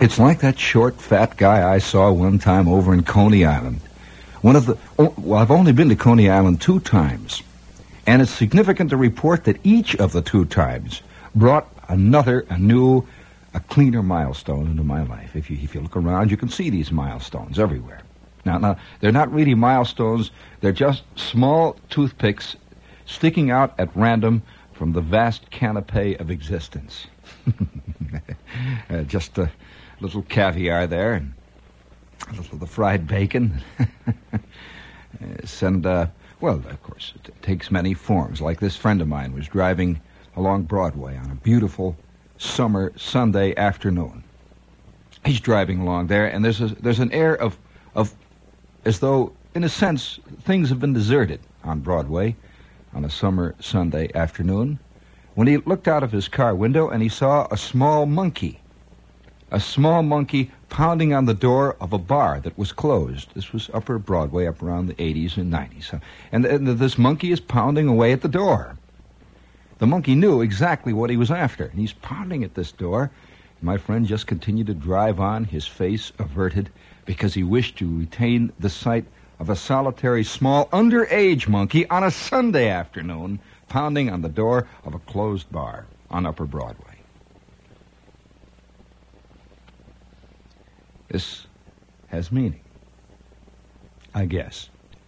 It's like that short, fat guy I saw one time over in Coney Island. I've only been to Coney Island 2 times. And it's significant to report that each of the 2 times brought a cleaner milestone into my life. If you look around, you can see these milestones everywhere. Now, they're not really milestones. They're just small toothpicks sticking out at random from the vast canopy of existence. Just a little caviar there, and a little of the fried bacon. Well, of course, it takes many forms. Like this friend of mine was driving along Broadway on a beautiful summer Sunday afternoon. He's driving along there, and there's an air of as though, in a sense, things have been deserted on Broadway on a summer Sunday afternoon, when he looked out of his car window and he saw a small monkey pounding on the door of a bar that was closed. This was Upper Broadway, up around the 80s and 90s. And this monkey is pounding away at the door. The monkey knew exactly what he was after, and he's pounding at this door. My friend just continued to drive on, his face averted, because he wished to retain the sight of a solitary, small, underage monkey on a Sunday afternoon pounding on the door of a closed bar on Upper Broadway. This has meaning, I guess.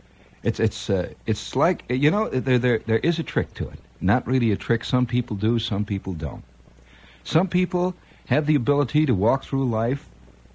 It's like, you know, there is a trick to it. Not really a trick. Some people do, some people don't. Some people have the ability to walk through life,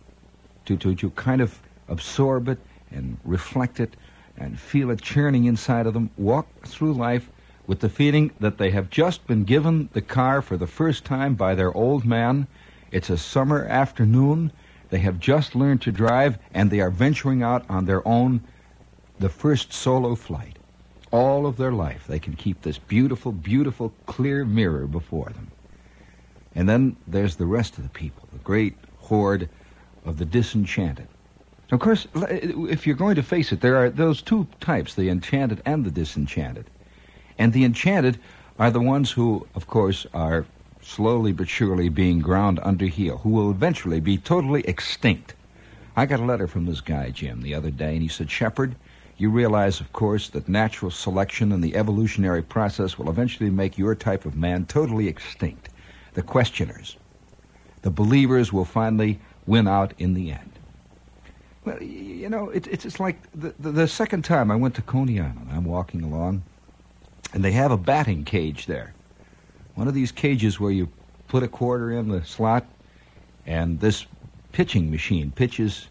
to kind of absorb it and reflect it and feel it churning inside of them, walk through life with the feeling that they have just been given the car for the first time by their old man. It's a summer afternoon. They have just learned to drive, and they are venturing out on their own, the first solo flight. All of their life, they can keep this beautiful, beautiful, clear mirror before them. And then there's the rest of the people, the great horde of the disenchanted. Of course, if you're going to face it, there are those 2 types, the enchanted and the disenchanted. And the enchanted are the ones who, of course, are slowly but surely being ground under heel, who will eventually be totally extinct. I got a letter from this guy, Jim, the other day, and he said, Shepard, you realize, of course, that natural selection and the evolutionary process will eventually make your type of man totally extinct. The questioners, the believers will finally win out in the end. Well, you know, it's like the second time I went to Coney Island. I'm walking along, and they have a batting cage there. One of these cages where you put a quarter in the slot, and this pitching machine pitches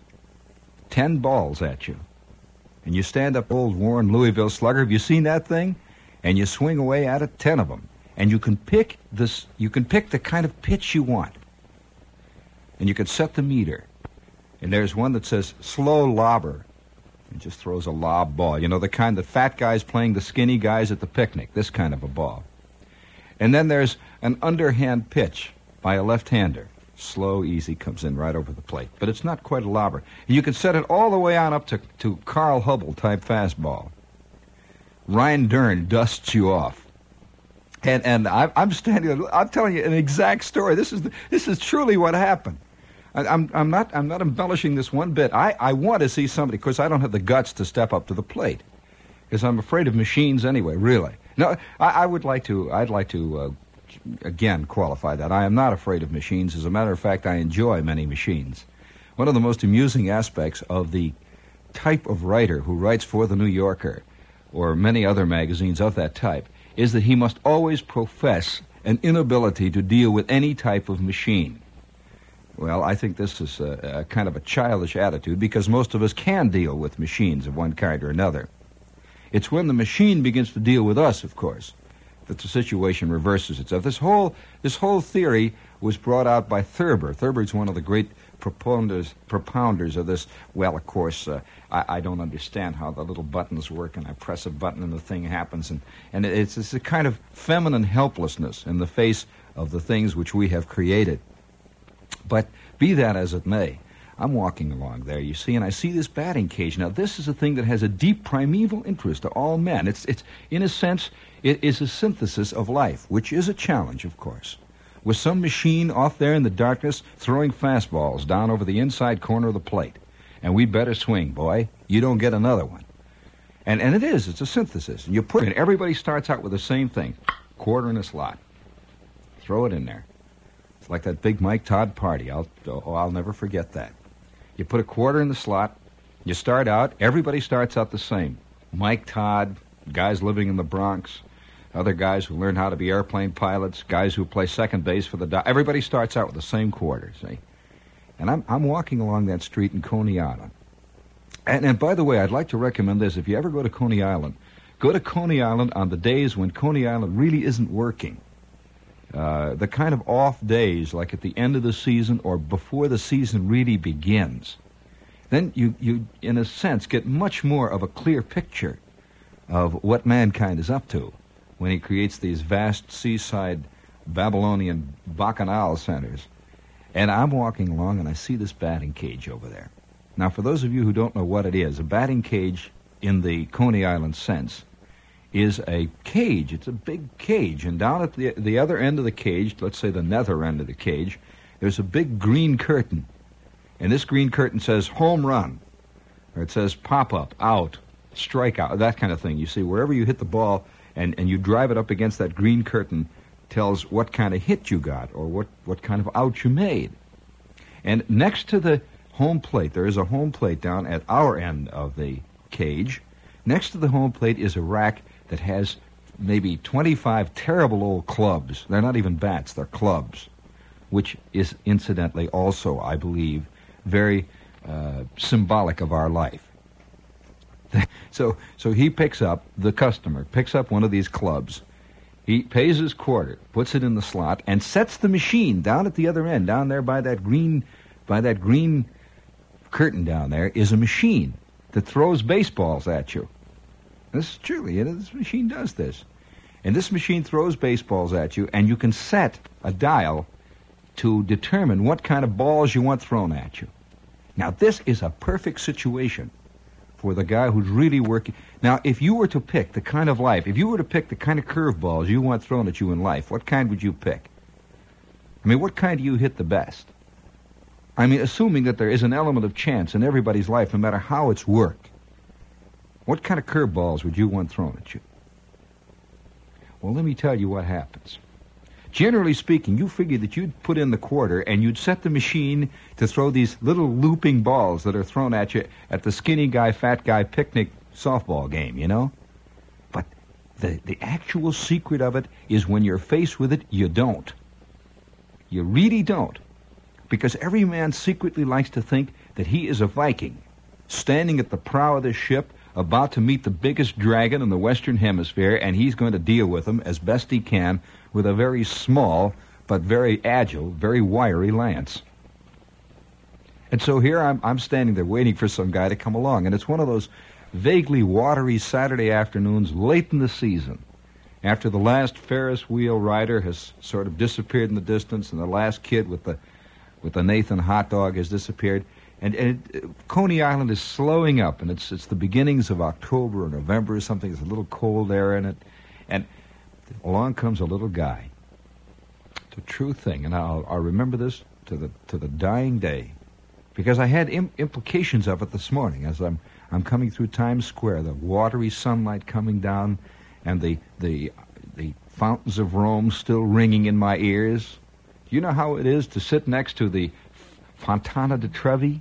10 balls at you. And you stand up, old worn Louisville Slugger. Have you seen that thing? And you swing away at it, 10 of them. And you can pick the kind of pitch you want. And you can set the meter. And there's one that says slow lobber. It just throws a lob ball. You know, the kind that fat guys playing the skinny guys at the picnic. This kind of a ball. And then there's an underhand pitch by a left-hander. Slow, easy, comes in right over the plate. But it's not quite a lobber. And you can set it all the way on up to Carl Hubble-type fastball. Ryan Dern dusts you off. And I'm standing. I'm telling you an exact story. This is truly what happened. I'm not embellishing this one bit. I want to see somebody, because I don't have the guts to step up to the plate, because I'm afraid of machines anyway. Really. No, I'd like to again qualify that. I am not afraid of machines. As a matter of fact, I enjoy many machines. One of the most amusing aspects of the type of writer who writes for the New Yorker or many other magazines of that type is that he must always profess an inability to deal with any type of machine. Well, I think this is a kind of a childish attitude, because most of us can deal with machines of one kind or another. It's when the machine begins to deal with us, of course, that the situation reverses itself. This whole theory was brought out by Thurber. Thurber's one of the great propounders of this. Well, of course, I don't understand how the little buttons work, and I press a button and the thing happens. And it's a kind of feminine helplessness in the face of the things which we have created. But be that as it may, I'm walking along there, you see, and I see this batting cage. Now, this is a thing that has a deep primeval interest to all men. It's in a sense, it is a synthesis of life, which is a challenge, of course. with some machine off there in the darkness throwing fastballs down over the inside corner of the plate. And we better swing, boy. You don't get another one. And it's a synthesis. And you put it in, everybody starts out with the same thing. Quarter in a slot. Throw it in there. It's like that big Mike Todd party. I'll never forget that. You put a quarter in the slot. You start out. Everybody starts out the same. Mike Todd, guys living in the Bronx, other guys who learn how to be airplane pilots, guys who play second base for the everybody starts out with the same quarter, see? And I'm walking along that street in Coney Island. And by the way, I'd like to recommend this. If you ever go to Coney Island on the days when Coney Island really isn't working. The kind of off days, like at the end of the season or before the season really begins. Then you, in a sense, get much more of a clear picture of what mankind is up to when he creates these vast seaside Babylonian bacchanal centers. And I'm walking along and I see this batting cage over there. Now, for those of you who don't know what it is, a batting cage in the Coney Island sense is a cage. It's a big cage. And down at the other end of the cage, let's say the nether end of the cage, there's a big green curtain. And this green curtain says home run. Or it says pop up, out, strike out, that kind of thing. You see, wherever you hit the ball and you drive it up against that green curtain tells what kind of hit you got or what kind of out you made. And next to the home plate, there is a home plate down at our end of the cage. Next to the home plate is a rack that has maybe 25 terrible old clubs. They're not even bats, they're clubs, which is incidentally also, I believe, very symbolic of our life. So he the customer picks up one of these clubs. He pays his quarter, puts it in the slot, and sets the machine down at the other end, down there by that green curtain down there is a machine that throws baseballs at you. This is truly, this machine does this. And this machine throws baseballs at you, and you can set a dial to determine what kind of balls you want thrown at you. Now, this is a perfect situation for the guy who's really working. Now, if you were to pick the kind of curveballs you want thrown at you in life, what kind would you pick? I mean, what kind do you hit the best? I mean, assuming that there is an element of chance in everybody's life, no matter how it's worked. What kind of curveballs would you want thrown at you? Well, let me tell you what happens. Generally speaking, you figure that you'd put in the quarter and you'd set the machine to throw these little looping balls that are thrown at you at the skinny guy, fat guy picnic softball game, you know? But the actual secret of it is when you're faced with it, you don't. You really don't. Because every man secretly likes to think that he is a Viking, standing at the prow of this ship, about to meet the biggest dragon in the Western Hemisphere, and he's going to deal with him as best he can with a very small but very agile, very wiry lance. And so here I'm standing there waiting for some guy to come along, and it's one of those vaguely watery Saturday afternoons late in the season, after the last Ferris wheel rider has sort of disappeared in the distance, and the last kid with the Nathan hot dog has disappeared. And Coney Island is slowing up, and it's the beginnings of October or November or something. There's a little cold air in it. And along comes a little guy. It's a true thing, and I'll remember this to the dying day, because I had implications of it this morning as I'm coming through Times Square, the watery sunlight coming down, and the fountains of Rome still ringing in my ears. Do you know how it is to sit next to the Fontana di Trevi,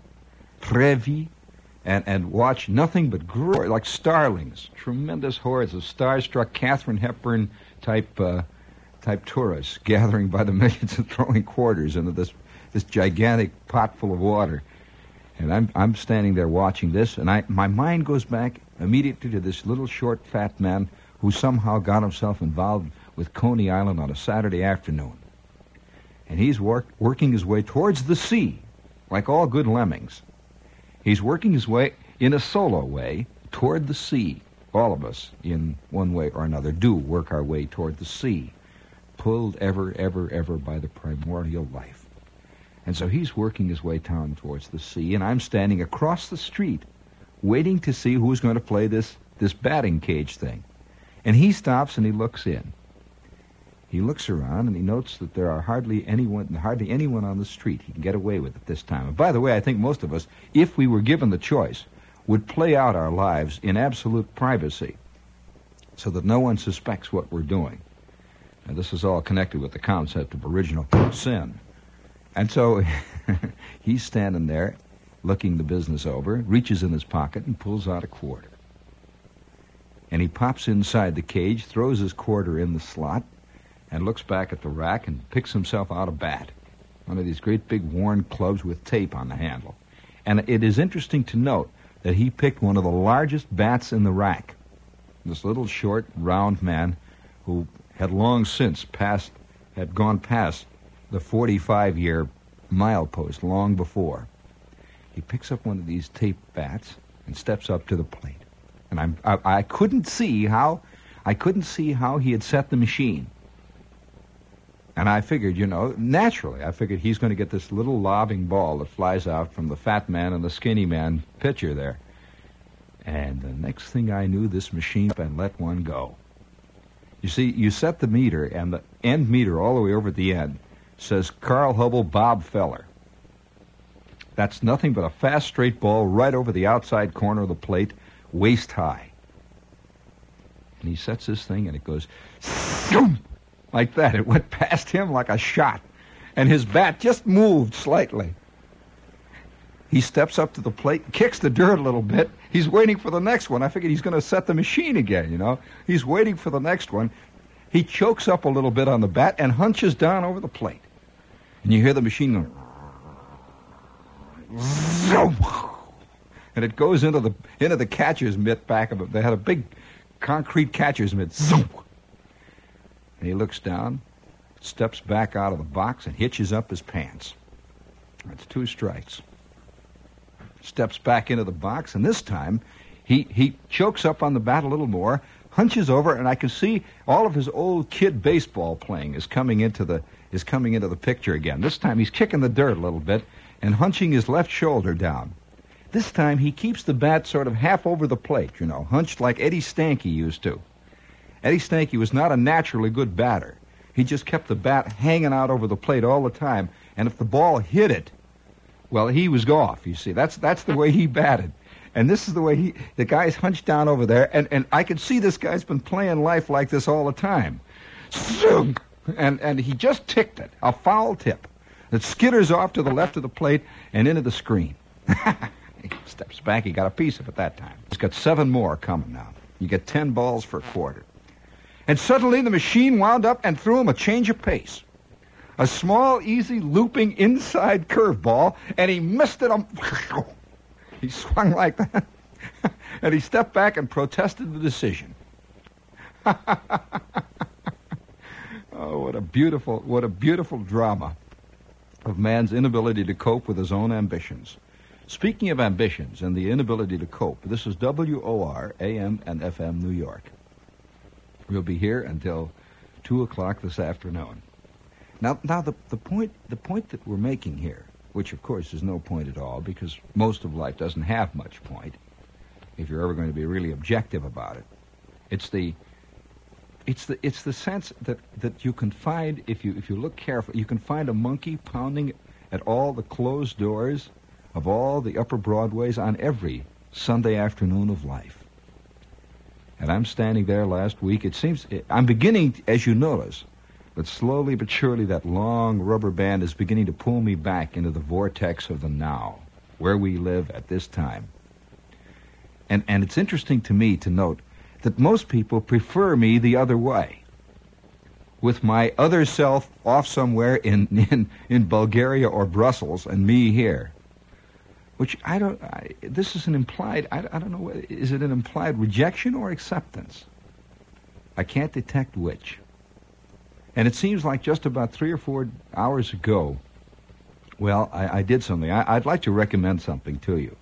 and watch nothing but like starlings, tremendous hordes of starstruck Katharine Hepburn type tourists gathering by the millions and throwing quarters into this gigantic pot full of water. And I'm standing there watching this, and my mind goes back immediately to this little short fat man who somehow got himself involved with Coney Island on a Saturday afternoon. And he's working his way towards the sea, like all good lemmings. He's working his way in a solo way toward the sea. All of us, in one way or another, do work our way toward the sea, pulled ever, ever, ever by the primordial life. And so he's working his way down towards the sea, and I'm standing across the street, waiting to see who's going to play this batting cage thing. And he stops and he looks in. he looks around and he notes that there are hardly anyone on the street he can get away with at this time. And by the way, I think most of us, if we were given the choice, would play out our lives in absolute privacy so that no one suspects what we're doing. And this is all connected with the concept of original sin. And so he's standing there looking the business over, reaches in his pocket and pulls out a quarter. And he pops inside the cage, throws his quarter in the slot, and looks back at the rack and picks himself out a bat, one of these great big worn clubs with tape on the handle. And it is interesting to note that he picked one of the largest bats in the rack. This little short, round man who had long since had gone past the 45-year milepost long before. He picks up one of these tape bats and steps up to the plate. And I couldn't see how he had set the machine. And I figured, naturally, he's going to get this little lobbing ball that flies out from the fat man and the skinny man pitcher there. And the next thing I knew, this machine and let one go. You see, you set the meter, and the end meter all the way over at the end says Carl Hubble, Bob Feller. That's nothing but a fast, straight ball right over the outside corner of the plate, waist high. And he sets this thing, and it goes like that. It went past him like a shot, and his bat just moved slightly. He steps up to the plate, kicks the dirt a little bit. He's waiting for the next one. I figured he's going to set the machine again, He's waiting for the next one. He chokes up a little bit on the bat and hunches down over the plate. And you hear the machine going, and it goes into the catcher's mitt back of it. They had a big concrete catcher's mitt. And he looks down, steps back out of the box, and hitches up his pants. That's 2 strikes. Steps back into the box, and this time he chokes up on the bat a little more, hunches over, and I can see all of his old kid baseball playing is coming into the picture again. This time he's kicking the dirt a little bit and hunching his left shoulder down. This time he keeps the bat sort of half over the plate, hunched like Eddie Stanky used to. Eddie Stanky was not a naturally good batter. He just kept the bat hanging out over the plate all the time, and if the ball hit it, well, he was off, you see. That's the way he batted. And this is the way the guy's hunched down over there, and I can see this guy's been playing life like this all the time. And he just ticked it, a foul tip that skitters off to the left of the plate and into the screen. He steps back, he got a piece of it that time. He's got 7 more coming now. You get 10 balls for a quarter. And suddenly the machine wound up and threw him a change of pace. A small, easy, looping inside curveball, and he missed it. He swung like that, and he stepped back and protested the decision. Oh, what a beautiful drama of man's inability to cope with his own ambitions. Speaking of ambitions and the inability to cope, this is WOR, AM and FM, New York. We'll be here until 2 o'clock this afternoon. Now the point that we're making here, which of course is no point at all, because most of life doesn't have much point, if you're ever going to be really objective about it. It's the sense that you can find, if you look carefully, you can find a monkey pounding at all the closed doors of all the upper Broadways on every Sunday afternoon of life. And I'm standing there last week. I'm beginning, as you notice, but slowly but surely that long rubber band is beginning to pull me back into the vortex of the now, where we live at this time. And it's interesting to me to note that most people prefer me the other way, with my other self off somewhere in Bulgaria or Brussels and me here. Which this is an implied, I don't know, is it an implied rejection or acceptance? I can't detect which. And it seems like just about 3 or 4 hours ago, well, I did something. I'd like to recommend something to you.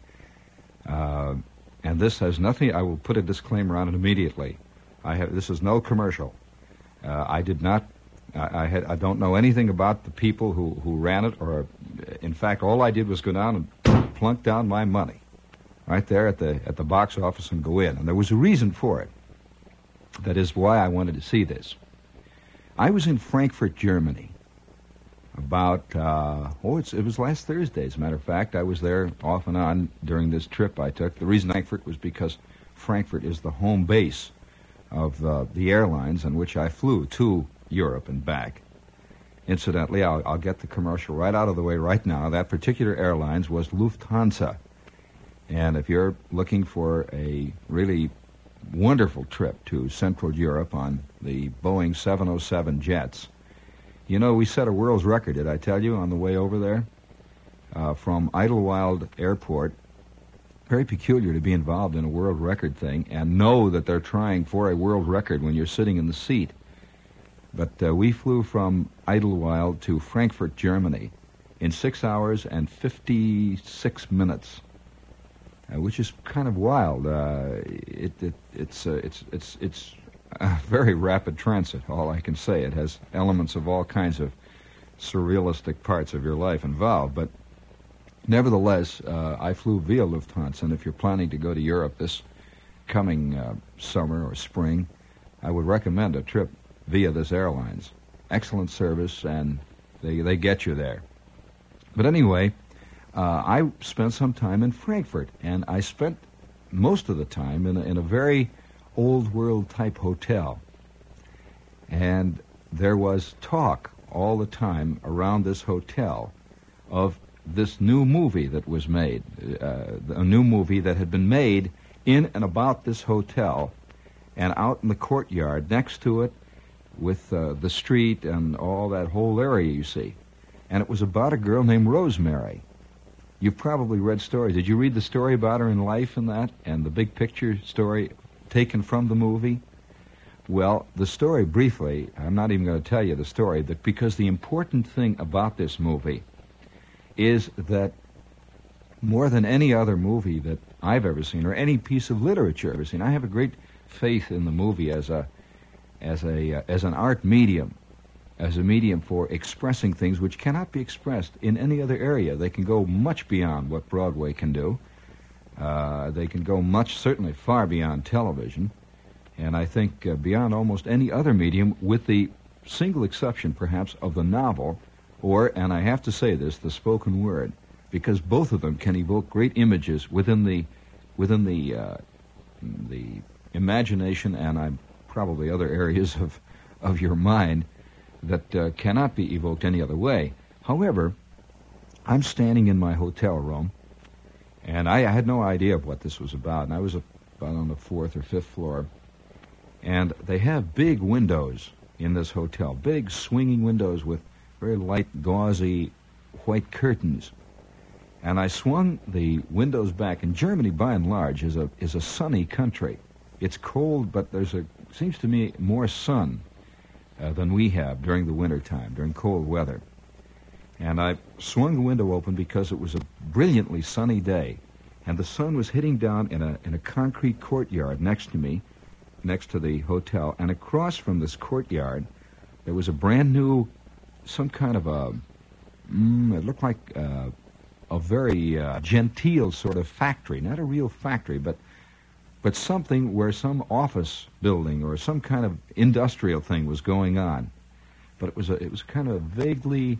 And this has nothing, I will put a disclaimer on it immediately. This is no commercial. I don't know anything about the people who ran it, or in fact, all I did was go down and plunk down my money right there at the box office and go in. And there was a reason for it. That is why I wanted to see this. I was in Frankfurt, Germany, about, it was last Thursday, as a matter of fact. I was there off and on during this trip I took. The reason Frankfurt was because Frankfurt is the home base of the airlines on which I flew to Europe and back. Incidentally, I'll get the commercial right out of the way right now. That particular airlines was Lufthansa. And if you're looking for a really wonderful trip to Central Europe on the Boeing 707 jets, you know, we set a world's record, did I tell you, on the way over there? From Idlewild Airport. Very peculiar to be involved in a world record thing and know that they're trying for a world record when you're sitting in the seat. But we flew from Idlewild to Frankfurt, Germany in 6 hours and 56 minutes, which is kind of wild. It's a very rapid transit, all I can say. It has elements of all kinds of surrealistic parts of your life involved. But nevertheless, I flew via Lufthansa, and if you're planning to go to Europe this coming summer or spring, I would recommend a trip via this airlines. Excellent service, and they get you there. But anyway, I spent some time in Frankfurt, and I spent most of the time in a very old world type hotel. And there was talk all the time around this hotel of this new movie that was made, a new movie that had been made in and about this hotel and out in the courtyard next to it with the street and all that whole area, you see. And it was about a girl named Rosemary. You've probably read stories. Did you read the story about her in Life and that, and the big picture story taken from the movie? Well, the story, briefly, I'm not even going to tell you the story, but because the important thing about this movie is that more than any other movie that I've ever seen, or any piece of literature I've ever seen, I have a great faith in the movie as an art medium, as a medium for expressing things which cannot be expressed in any other area. They can go much beyond what Broadway can do. They can go certainly far beyond television, and I think beyond almost any other medium, with the single exception, perhaps, of the novel, or, and I have to say this, the spoken word, because both of them can evoke great images within the imagination and probably other areas of your mind that cannot be evoked any other way. However, I'm standing in my hotel room, and I had no idea of what this was about, and I was about on the 4th or 5th floor, and they have big windows in this hotel, big swinging windows with very light, gauzy white curtains. And I swung the windows back, and Germany, by and large, is a sunny country. It's cold, but seems to me, more sun than we have during the winter time, during cold weather. And I swung the window open because it was a brilliantly sunny day, and the sun was hitting down in a concrete courtyard next to me, next to the hotel. And across from this courtyard, there was a brand new, some kind of it looked like a very genteel sort of factory, not a real factory, but something where some office building or some kind of industrial thing was going on. But it was kind of vaguely,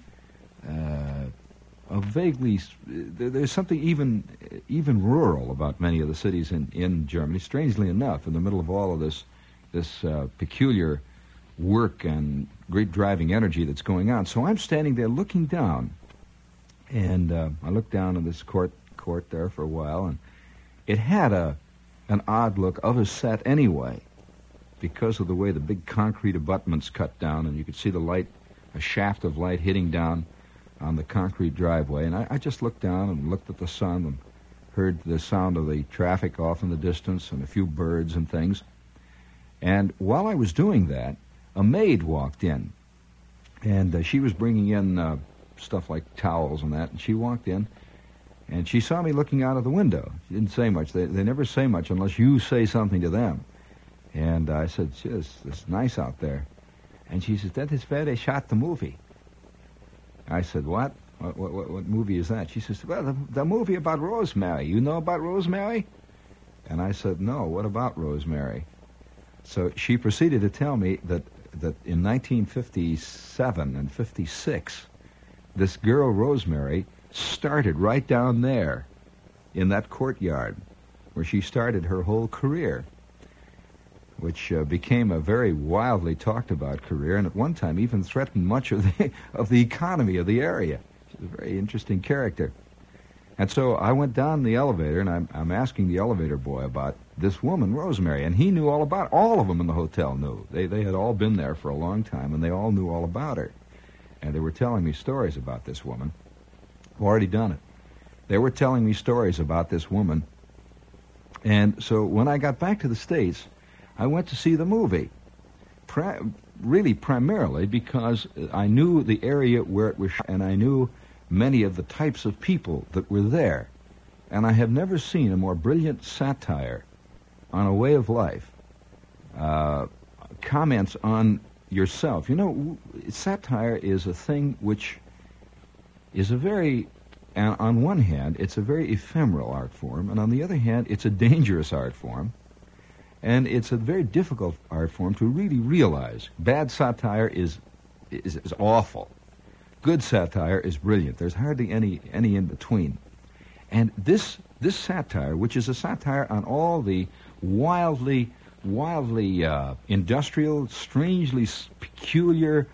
there's something even rural about many of the cities in Germany. Strangely enough, in the middle of all of this peculiar work and great driving energy that's going on. So I'm standing there looking down, and I looked down in this court there for a while, and it had an odd look of a set anyway, because of the way the big concrete abutments cut down, and you could see the light, a shaft of light hitting down on the concrete driveway. And I just looked down and looked at the sun and heard the sound of the traffic off in the distance and a few birds and things. And while I was doing that, a maid walked in, and she was bringing in stuff like towels and that, and she walked in, and she saw me looking out of the window. She didn't say much. They never say much unless you say something to them. And I said, it's nice out there. And she says, that is where they shot the movie. I said, what? What movie is that? She says, well, the movie about Rosemary. You know about Rosemary? And I said, no, what about Rosemary? So she proceeded to tell me that that in 1957 and 56, this girl Rosemary started right down there in that courtyard where she started her whole career, which became a very wildly talked about career, and at one time even threatened much of the economy of the area. She's a very interesting character. And so I went down the elevator, and I'm asking the elevator boy about this woman, Rosemary, and he knew all about it. All of them in the hotel knew. They had all been there for a long time, and they all knew all about her. And they were telling me stories about this woman. I've already done it. They were telling me stories about this woman. And so when I got back to the States, I went to see the movie, really primarily because I knew the area where it was shot, and I knew many of the types of people that were there. And I have never seen a more brilliant satire on a way of life, comments on yourself. You know, satire is a thing which is a very, on one hand, it's a very ephemeral art form, and on the other hand, it's a dangerous art form. And it's a very difficult art form to really realize. Bad satire is awful. Good satire is brilliant. There's hardly any in between. And this satire, which is a satire on all the wildly industrial, strangely peculiar,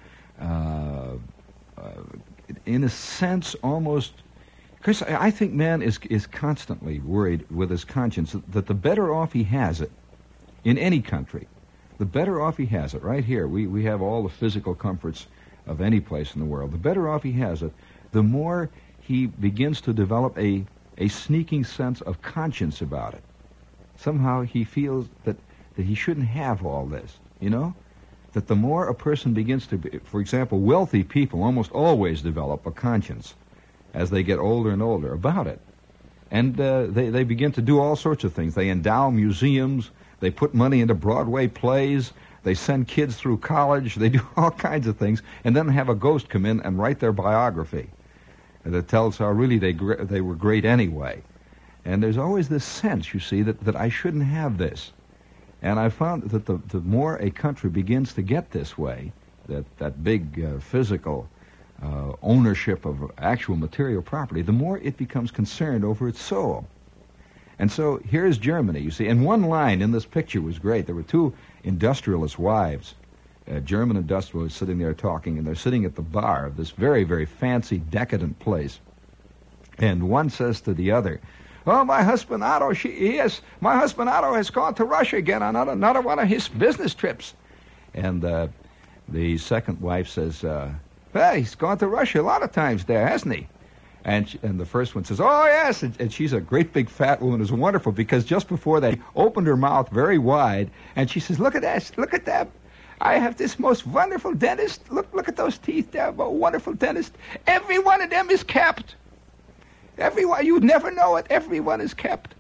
in a sense almost, because I think man is constantly worried with his conscience that the better off he has it, in any country, the better off he has it. Right here, we have all the physical comforts of any place in the world. The better off he has it, the more he begins to develop a sneaking sense of conscience about it. Somehow he feels that he shouldn't have all this, you know? That the more a person begins to be, for example, wealthy people almost always develop a conscience as they get older and older about it. And they begin to do all sorts of things. They endow museums. They put money into Broadway plays. They send kids through college. They do all kinds of things, and then have a ghost come in and write their biography that tells how really they were great anyway. And there's always this sense, you see, that I shouldn't have this. And I found that the more a country begins to get this way, that big physical ownership of actual material property, the more it becomes concerned over its soul. And so here's Germany, you see. And one line in this picture was great. There were two industrialist wives, German industrialists, sitting there talking, and they're sitting at the bar of this very, very fancy, decadent place. And one says to the other, "Oh, my husband Otto, my husband Otto has gone to Russia again on another one of his business trips." And the second wife says, "Well, he's gone to Russia a lot of times there, hasn't he?" And the first one says, "Oh, yes." And she's a great big fat woman. It's wonderful because just before that, she opened her mouth very wide, and she says, "Look at that. Look at that. I have this most wonderful dentist. Look at those teeth there. A wonderful dentist. Every one of them is kept. Everyone. You'd never know it. Everyone is kept."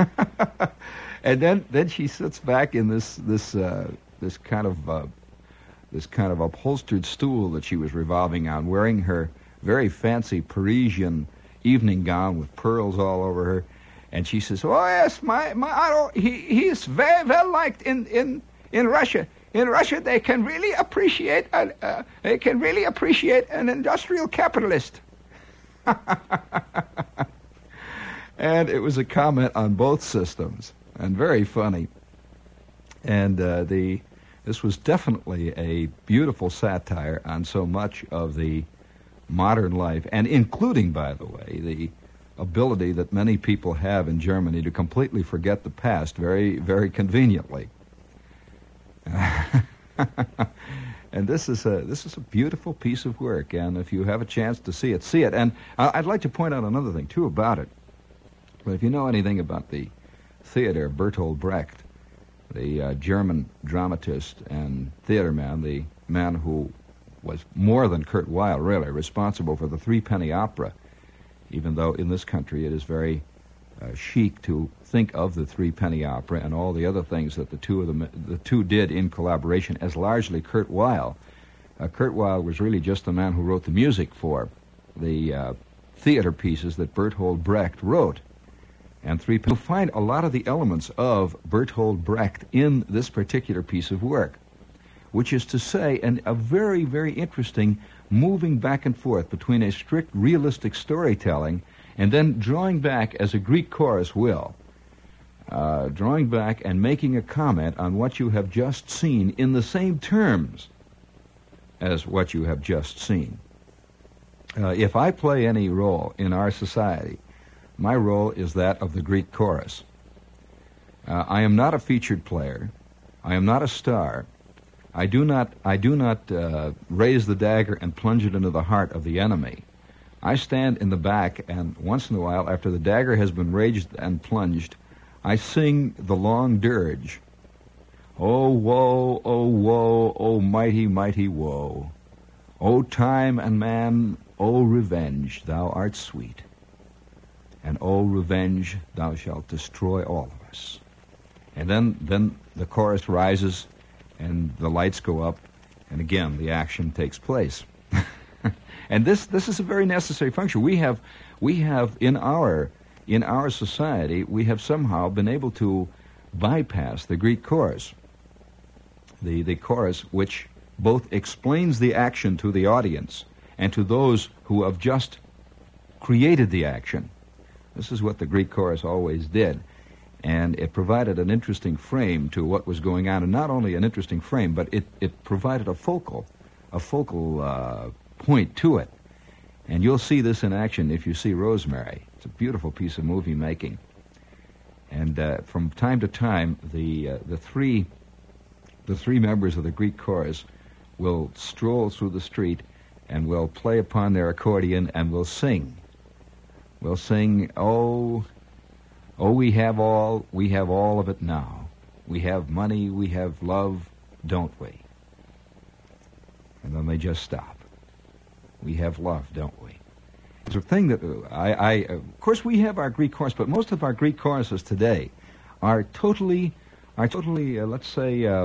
And then she sits back in this kind of upholstered stool that she was revolving on, wearing her very fancy Parisian evening gown with pearls all over her, and she says, "Oh yes, my Otto, he is very well liked in Russia. In Russia, they can really appreciate an industrial capitalist." And it was a comment on both systems, and very funny. And this was definitely a beautiful satire on so much of the modern life, and including, by the way, the ability that many people have in Germany to completely forget the past very, very conveniently. And this is a beautiful piece of work, and if you have a chance to see it, see it. And I'd like to point out another thing, too, about it. But if you know anything about the theater, Bertolt Brecht, the German dramatist and theater man, the man who was more than Kurt Weill, really, responsible for the Threepenny Opera, even though in this country it is very chic to think of the Threepenny Opera and all the other things that the two did in collaboration as largely Kurt Weill. Kurt Weill was really just the man who wrote the music for the theater pieces that Bertolt Brecht wrote. And you'll find a lot of the elements of Bertolt Brecht in this particular piece of work. which is to say a very, very interesting moving back and forth between a strict realistic storytelling and then drawing back, as a Greek chorus will, drawing back and making a comment on what you have just seen in the same terms as what you have just seen. If I play any role in our society, my role is that of the Greek chorus. I am not a featured player. I am not a star. I do not raise the dagger and plunge it into the heart of the enemy. I stand in the back, and once in a while, after the dagger has been raised and plunged, I sing the long dirge. Oh woe, oh mighty, mighty woe. O time and man, O revenge, thou art sweet. And O revenge, thou shalt destroy all of us. And then the chorus rises, and the lights go up, and again the action takes place. And this is a very necessary function. We have in our society, we have somehow been able to bypass the Greek chorus. The chorus which both explains the action to the audience and to those who have just created the action. This is what the Greek chorus always did. And it provided an interesting frame to what was going on, and not only an interesting frame, but it provided a focal point to it. And you'll see this in action if you see Rosemary. It's a beautiful piece of movie making. And from time to time, the three members of the Greek chorus will stroll through the street and will play upon their accordion and will sing. We'll sing, oh, we have all of it now. We have money, we have love, don't we? And then they just stop. We have love, don't we? It's a thing that of course we have our Greek chorus, but most of our Greek choruses today are totally, let's say,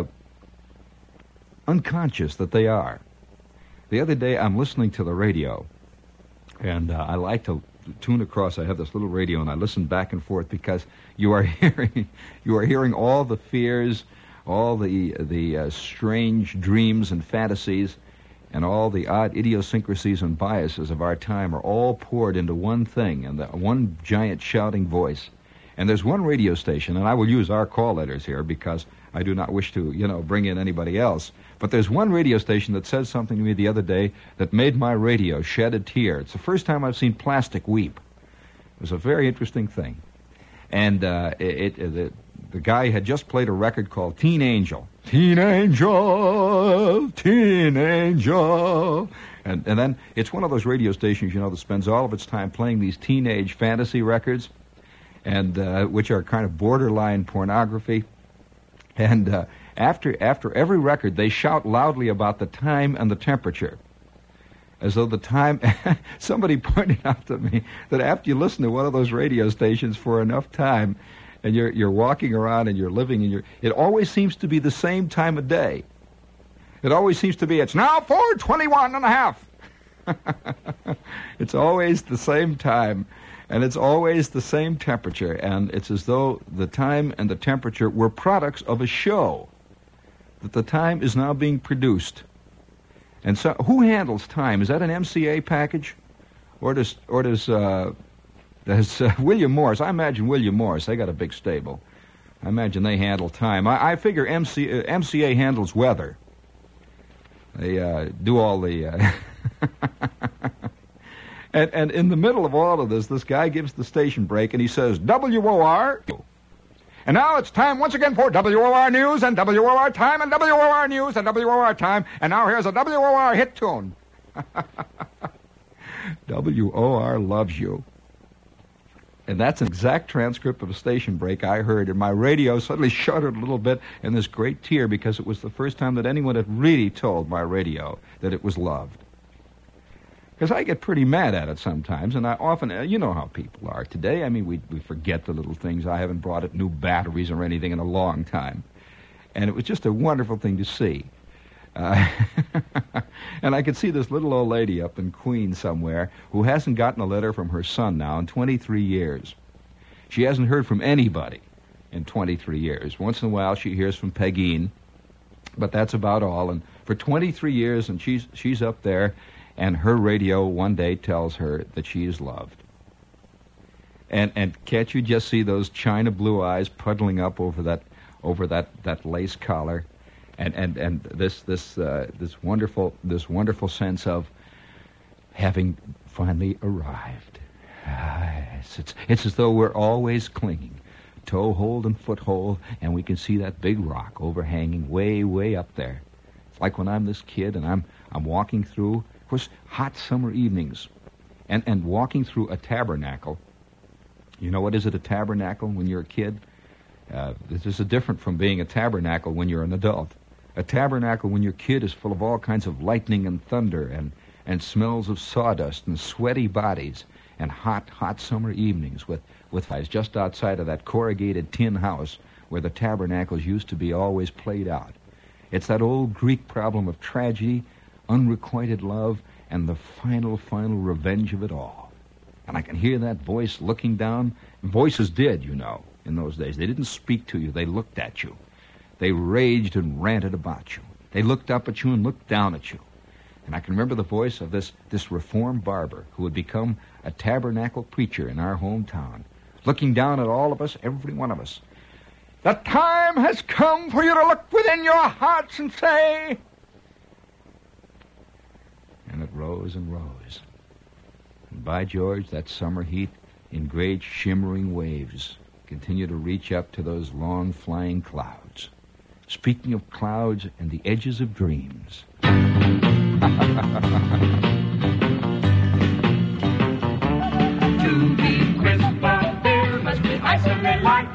unconscious that they are. The other day I'm listening to the radio, and I like to tune across. I have this little radio, and I listen back and forth because you are hearing all the fears, all the strange dreams and fantasies, and all the odd idiosyncrasies and biases of our time are all poured into one thing, and one giant shouting voice. And there's one radio station, and I will use our call letters here because I do not wish to, bring in anybody else. But there's one radio station that said something to me the other day that made my radio shed a tear. It's the first time I've seen plastic weep. It was a very interesting thing. And the guy had just played a record called Teen Angel. Teen Angel, Teen Angel. And then it's one of those radio stations, that spends all of its time playing these teenage fantasy records, and which are kind of borderline pornography. And after every record, they shout loudly about the time and the temperature, as though the time. Somebody pointed out to me that after you listen to one of those radio stations for enough time, and you're walking around and you're living in it always seems to be the same time of day. It always seems to be, it's now 4:21 and a half. It's always the same time. And it's always the same temperature, and it's as though the time and the temperature were products of a show, that the time is now being produced. And so, who handles time? Is that an MCA package? Or does William Morris, I imagine William Morris, they got a big stable. I imagine they handle time. I figure MCA handles weather. They do all the... And in the middle of all of this guy gives the station break, and he says, WOR. And now it's time once again for WOR News and WOR Time and WOR News and WOR Time. And now here's a WOR hit tune. WOR loves you. And that's an exact transcript of a station break I heard, and my radio suddenly shuddered a little bit in this great tear because it was the first time that anyone had really told my radio that it was loved. Because I get pretty mad at it sometimes, and I often, you know how people are today. I mean, we forget the little things. I haven't brought it new batteries or anything in a long time. And it was just a wonderful thing to see. And I could see this little old lady up in Queens somewhere who hasn't gotten a letter from her son now in 23 years. She hasn't heard from anybody in 23 years. Once in a while she hears from Pegeen, But that's about all. And for 23 years, and she's up there, and her radio one day tells her that she is loved. And can't you just see those china blue eyes puddling up over that lace collar, and this wonderful sense of having finally arrived. It's as though we're always clinging, toe-hold and foothold, and we can see that big rock overhanging way up there. It's like when I'm this kid and I'm walking through, of course, hot summer evenings, and walking through a tabernacle. You know what is it, a tabernacle, when you're a kid? This is different from being a tabernacle when you're an adult. A tabernacle when you're a kid is full of all kinds of lightning and thunder and smells of sawdust and sweaty bodies and hot summer evenings with fires just outside of that corrugated tin house where the tabernacles used to be always played out. It's that old Greek problem of tragedy, unrequited love, and the final revenge of it all. And I can hear that voice looking down. Voices did, you know, in those days. They didn't speak to you. They looked at you. They raged and ranted about you. They looked up at you and looked down at you. And I can remember the voice of this reformed barber who would become a tabernacle preacher in our hometown, looking down at all of us, every one of us. The time has come for you to look within your hearts and say... And it rose and rose. And by George, that summer heat in great shimmering waves continued to reach up to those long flying clouds. Speaking of clouds and the edges of dreams. To be crisp, but there must be ice and red light.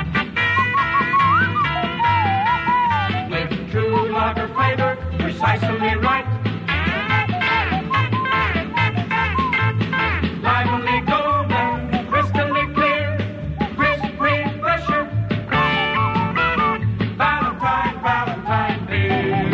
With true lager flavor, precisely right. Lively golden, crystally clear, crisp refresher. Valentine beer.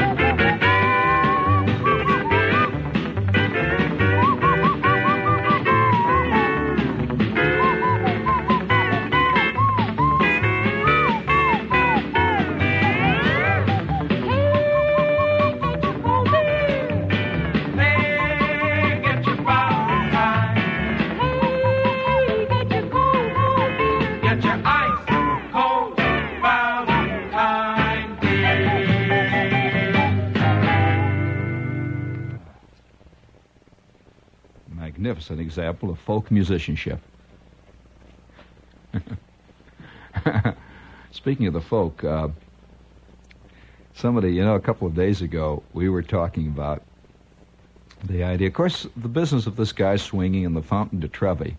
Magnificent example of folk musicianship. Speaking of the folk, somebody, a couple of days ago, we were talking about the idea. Of course, the business of this guy swinging in the Fountain de Trevi.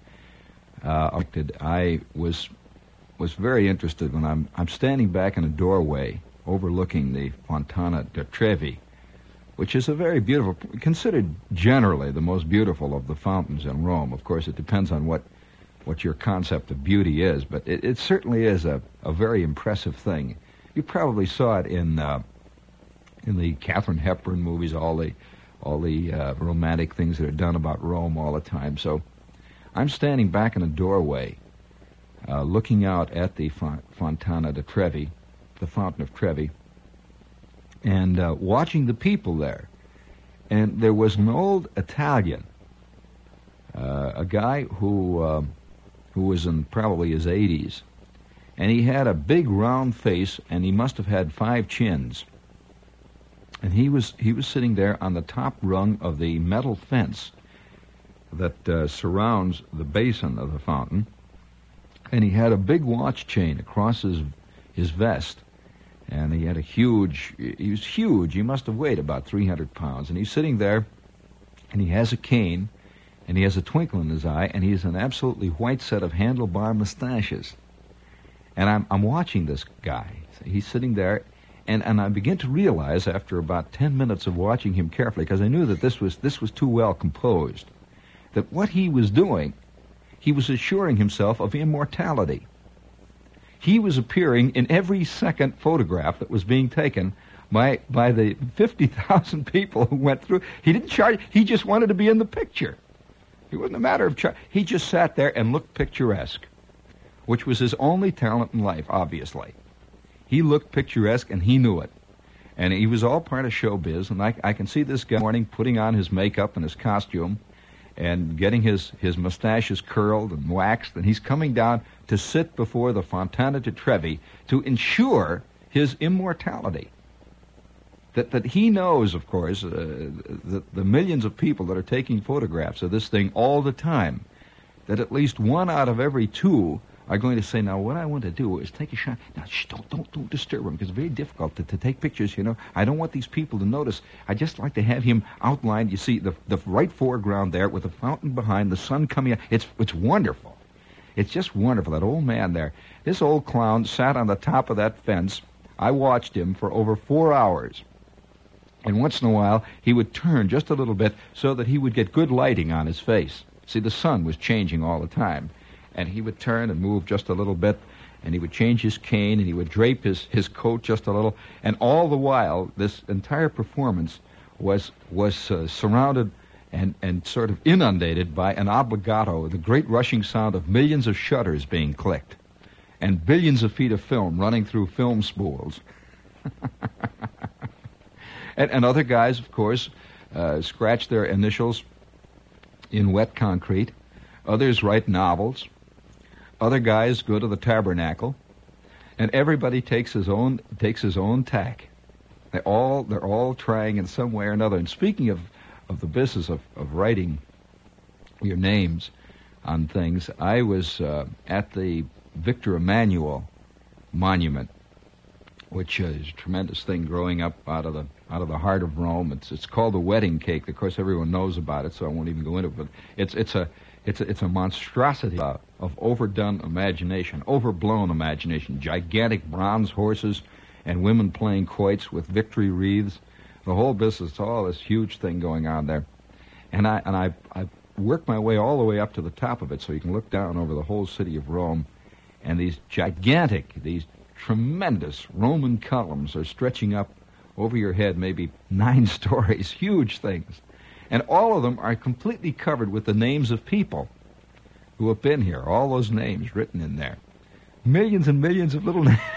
I was very interested when I'm standing back in a doorway overlooking the Fontana de Trevi, which is a very beautiful, considered generally the most beautiful of the fountains in Rome. Of course, it depends on what your concept of beauty is, but it certainly is a very impressive thing. You probably saw it in the Katharine Hepburn movies, all the romantic things that are done about Rome all the time. So I'm standing back in a doorway, looking out at the Fontana de Trevi, the Fountain of Trevi, and watching the people there. And there was an old Italian, a guy who was in probably his 80s, and he had a big round face, and he must have had 5 chins. And he was sitting there on the top rung of the metal fence that surrounds the basin of the fountain, and he had a big watch chain across his vest. And he was huge. He must have weighed about 300 pounds. And he's sitting there, and he has a cane, and he has a twinkle in his eye, and he has an absolutely white set of handlebar mustaches. And I'm watching this guy. He's sitting there, and I begin to realize after about 10 minutes of watching him carefully, because I knew that this was too well composed, that what he was doing, he was assuring himself of immortality. He was appearing in every second photograph that was being taken by the 50,000 people who went through. He didn't charge. He just wanted to be in the picture. It wasn't a matter of charge. He just sat there and looked picturesque, which was his only talent in life, obviously. He looked picturesque, and he knew it. And he was all part of showbiz, and I can see this guy morning putting on his makeup and his costume and getting his mustaches curled and waxed, and he's coming down to sit before the Fontana di Trevi to ensure his immortality. That he knows, of course, the millions of people that are taking photographs of this thing all the time, that at least one out of every two are going to say, now what I want to do is take a shot. Now, shh, don't disturb him, because it's very difficult to take pictures, you know. I don't want these people to notice. I just like to have him outlined. You see the right foreground there with the fountain behind, the sun coming out. It's wonderful. It's just wonderful, that old man there. This old clown sat on the top of that fence. I watched him for over 4 hours. And once in a while, he would turn just a little bit so that he would get good lighting on his face. See, the sun was changing all the time. And he would turn and move just a little bit, and he would change his cane, and he would drape his coat just a little. And all the while, this entire performance was surrounded and sort of inundated by an obligato, the great rushing sound of millions of shutters being clicked, and billions of feet of film running through film spools. and other guys, of course, scratch their initials in wet concrete. Others write novels. Other guys go to the tabernacle, and everybody takes his own tack. They're all trying in some way or another. And speaking of the business of writing your names on things, I was at the Victor Emmanuel Monument, which is a tremendous thing growing up out of the heart of Rome. It's called the Wedding Cake. Of course, everyone knows about it, so I won't even go into it. But it's a monstrosity of overdone imagination, overblown imagination. Gigantic bronze horses and women playing quoits with victory wreaths. The whole business, all this huge thing going on there. And I worked my way all the way up to the top of it, so you can look down over the whole city of Rome. And these tremendous Roman columns are stretching up over your head, maybe 9 stories, huge things. And all of them are completely covered with the names of people who have been here, all those names written in there. Millions and millions of little names.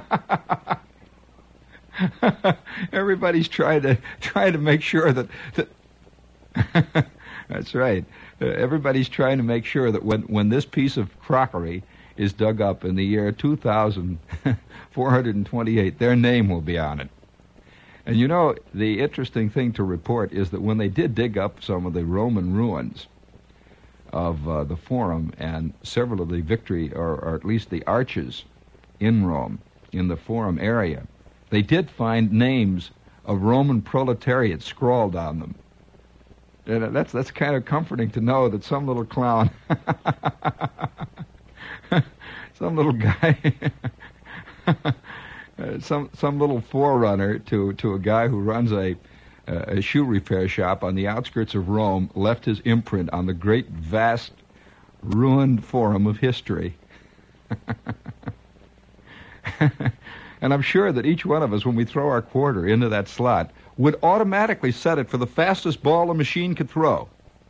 Everybody's trying to make sure that that's right. Everybody's trying to make sure that when this piece of crockery is dug up in the year 2428, their name will be on it. And you know, the interesting thing to report is that when they did dig up some of the Roman ruins of the Forum and several of the victory, or at least the arches in Rome, in the Forum area, they did find names of Roman proletariat scrawled on them. And that's kind of comforting to know that some little clown, some little guy, some little forerunner to a guy who runs a shoe repair shop on the outskirts of Rome left his imprint on the great, vast, ruined Forum of history. And I'm sure that each one of us, when we throw our quarter into that slot, would automatically set it for the fastest ball a machine could throw,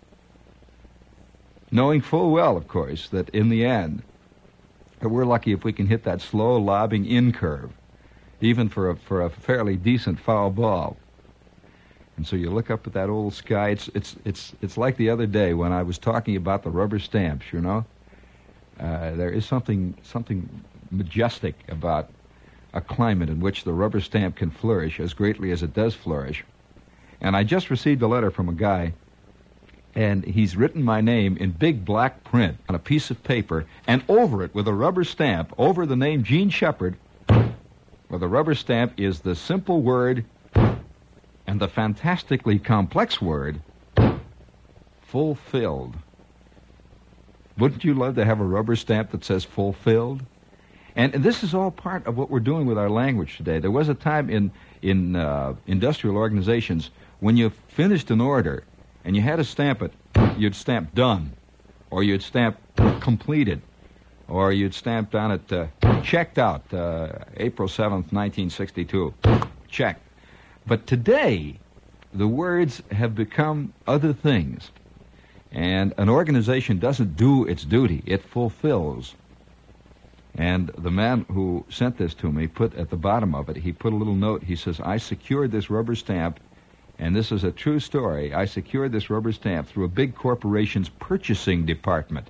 knowing full well, of course, that in the end, that we're lucky if we can hit that slow lobbing in curve, even for a fairly decent foul ball. And so you look up at that old sky. It's like the other day when I was talking about the rubber stamps. You know, there is something majestic about a climate in which the rubber stamp can flourish as greatly as it does flourish. And I just received a letter from a guy, and he's written my name in big black print on a piece of paper, and over it with a rubber stamp, over the name Gene Shepard, where the rubber stamp is the simple word and the fantastically complex word, fulfilled. Wouldn't you love to have a rubber stamp that says fulfilled? And this is all part of what we're doing with our language today. There was a time in industrial organizations when you finished an order and you had to stamp it, you'd stamp done, or you'd stamp completed, or you'd stamp on it checked out, April 7th, 1962, check. But today, the words have become other things. And an organization doesn't do its duty, it fulfills. And the man who sent this to me put at the bottom of it, he put a little note. He says, I secured this rubber stamp, and this is a true story. I secured this rubber stamp through a big corporation's purchasing department.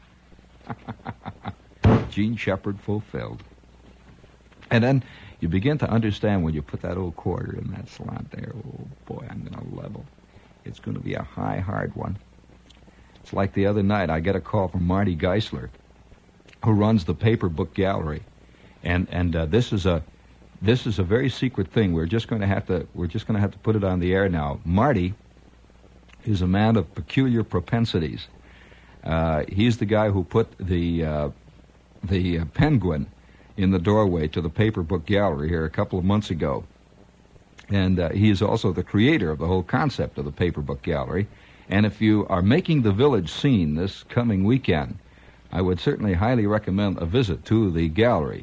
Gene Shepard fulfilled. And then you begin to understand when you put that old quarter in that slot there, oh boy, I'm going to level. It's going to be a high, hard one. It's like the other night, I get a call from Marty Geisler, who runs the Paper Book Gallery. And this is a very secret thing. We're just going to have to put it on the air now. Marty is a man of peculiar propensities. He's the guy who put the penguin in the doorway to the Paper Book Gallery here a couple of months ago. And he is also the creator of the whole concept of the Paper Book Gallery. And if you are making the Village scene this coming weekend, I would certainly highly recommend a visit to the gallery.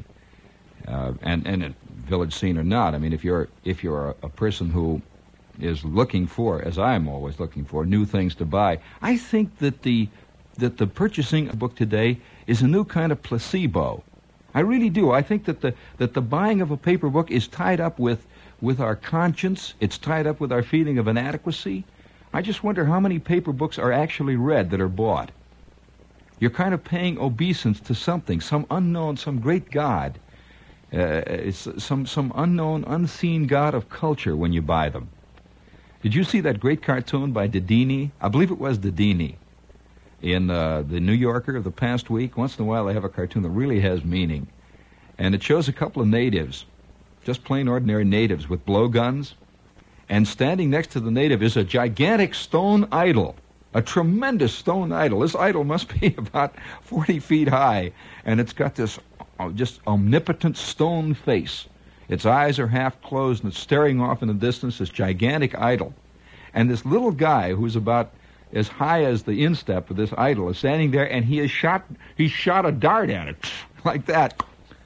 And Village scene or not, I mean, if you're a person who is looking for, as I'm always looking for, new things to buy, I think that the purchasing a book today is a new kind of placebo. I really do. I think that the buying of a paper book is tied up with our conscience. It's tied up with our feeling of inadequacy. I just wonder how many paper books are actually read that are bought. You're kind of paying obeisance to something, some unknown, some great god. It's some unknown, unseen god of culture when you buy them. Did you see that great cartoon by Didini? I believe it was Didini. In the New Yorker of the past week, once in a while they have a cartoon that really has meaning. And it shows a couple of natives, just plain ordinary natives with blowguns. And standing next to the native is a gigantic stone idol, a tremendous stone idol. This idol must be about 40 feet high, and it's got this just omnipotent stone face. Its eyes are half closed, and it's staring off in the distance, this gigantic idol. And this little guy who's about as high as the instep of this idol is standing there, and he shot a dart at it, like that.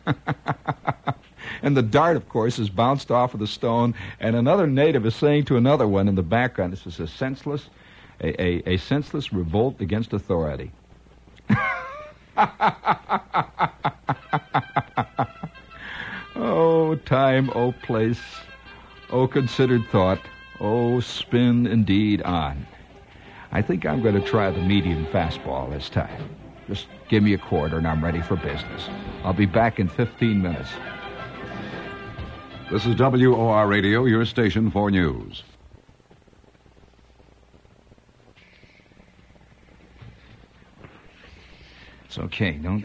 And the dart, of course, is bounced off of the stone, and another native is saying to another one in the background, this is a senseless revolt against authority. Oh, time, oh, place, oh, considered thought, oh, spin indeed on. I think I'm going to try the medium fastball this time. Just give me a quarter and I'm ready for business. I'll be back in 15 minutes. This is WOR Radio, your station for news. It's okay. Don't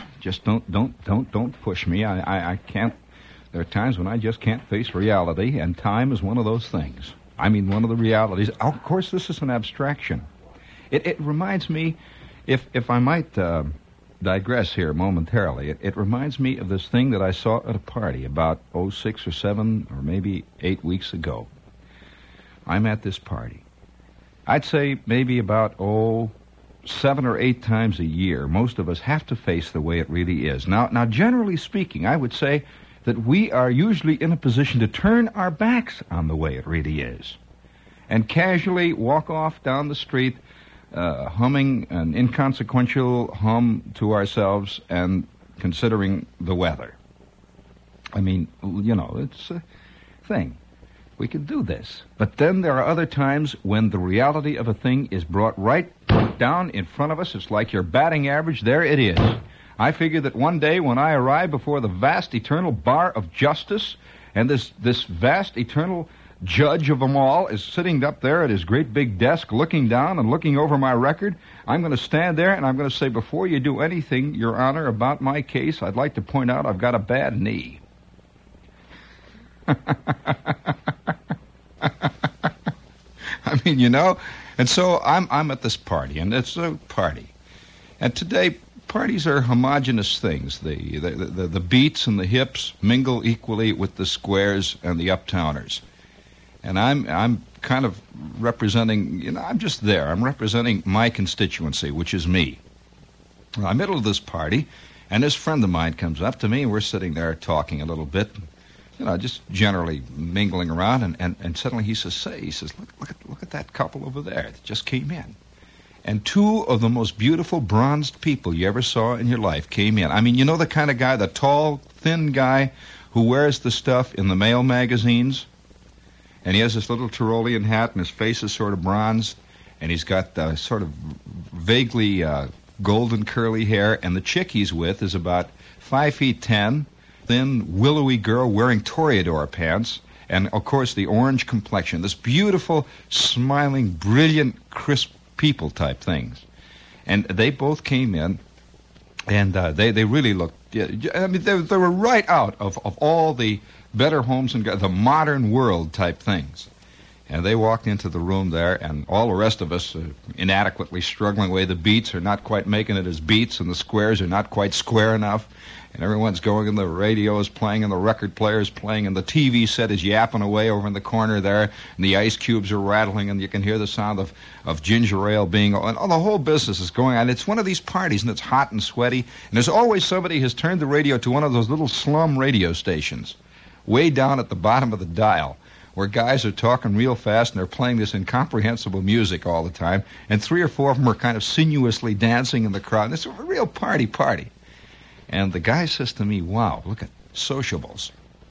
push me. I can't. There are times when I just can't face reality, and time is one of those things. I mean, one of the realities. Of course, this is an abstraction. It reminds me, if I might digress here momentarily, it reminds me of this thing that I saw at a party about 6 or 7 or maybe 8 weeks ago. I'm at this party. I'd say maybe about 7 or 8 times a year, most of us have to face the way it really is. Now, generally speaking, I would say that we are usually in a position to turn our backs on the way it really is and casually walk off down the street humming an inconsequential hum to ourselves and considering the weather. I mean, it's a thing. We can do this. But then there are other times when the reality of a thing is brought right down in front of us. It's like your batting average. There it is. I figure that one day when I arrive before the vast eternal bar of justice, and this vast eternal judge of them all is sitting up there at his great big desk looking down and looking over my record, I'm going to stand there and I'm going to say, before you do anything, Your Honor, about my case, I'd like to point out I've got a bad knee. I mean, and so I'm at this party, and it's a party. And today, parties are homogeneous things. The beats and the hips mingle equally with the squares and the uptowners. And I'm kind of representing, I'm just there. I'm representing my constituency, which is me. Well, I'm in the middle of this party, and this friend of mine comes up to me, and we're sitting there talking a little bit, just generally mingling around, and suddenly he says, look at that couple over there that just came in. and two of the most beautiful bronzed people you ever saw in your life came in. I mean, you know the kind of guy, the tall, thin guy who wears the stuff in the male magazines? And he has this little Tyrolean hat, and his face is sort of bronzed, and he's got sort of vaguely golden curly hair, and the chick he's with is about 5'10", thin, willowy girl wearing toreador pants, and, of course, the orange complexion, this beautiful, smiling, brilliant, crisp people type things. And they both came in, and they really looked, I mean, they were right out of all the better homes and the modern world type things. And they walked into the room there, and all the rest of us inadequately struggling away. The beats are not quite making it as beats, and the squares are not quite square enough. And everyone's going, and the radio is playing, and the record player is playing, and the TV set is yapping away over in the corner there, and the ice cubes are rattling, and you can hear the sound of ginger ale being, and all the whole business is going on. It's one of these parties, and it's hot and sweaty, and there's always somebody who's turned the radio to one of those little slum radio stations, way down at the bottom of the dial, where guys are talking real fast and they're playing this incomprehensible music all the time, and 3 or 4 of them are kind of sinuously dancing in the crowd. It's a real party. And the guy says to me, wow, look at sociables.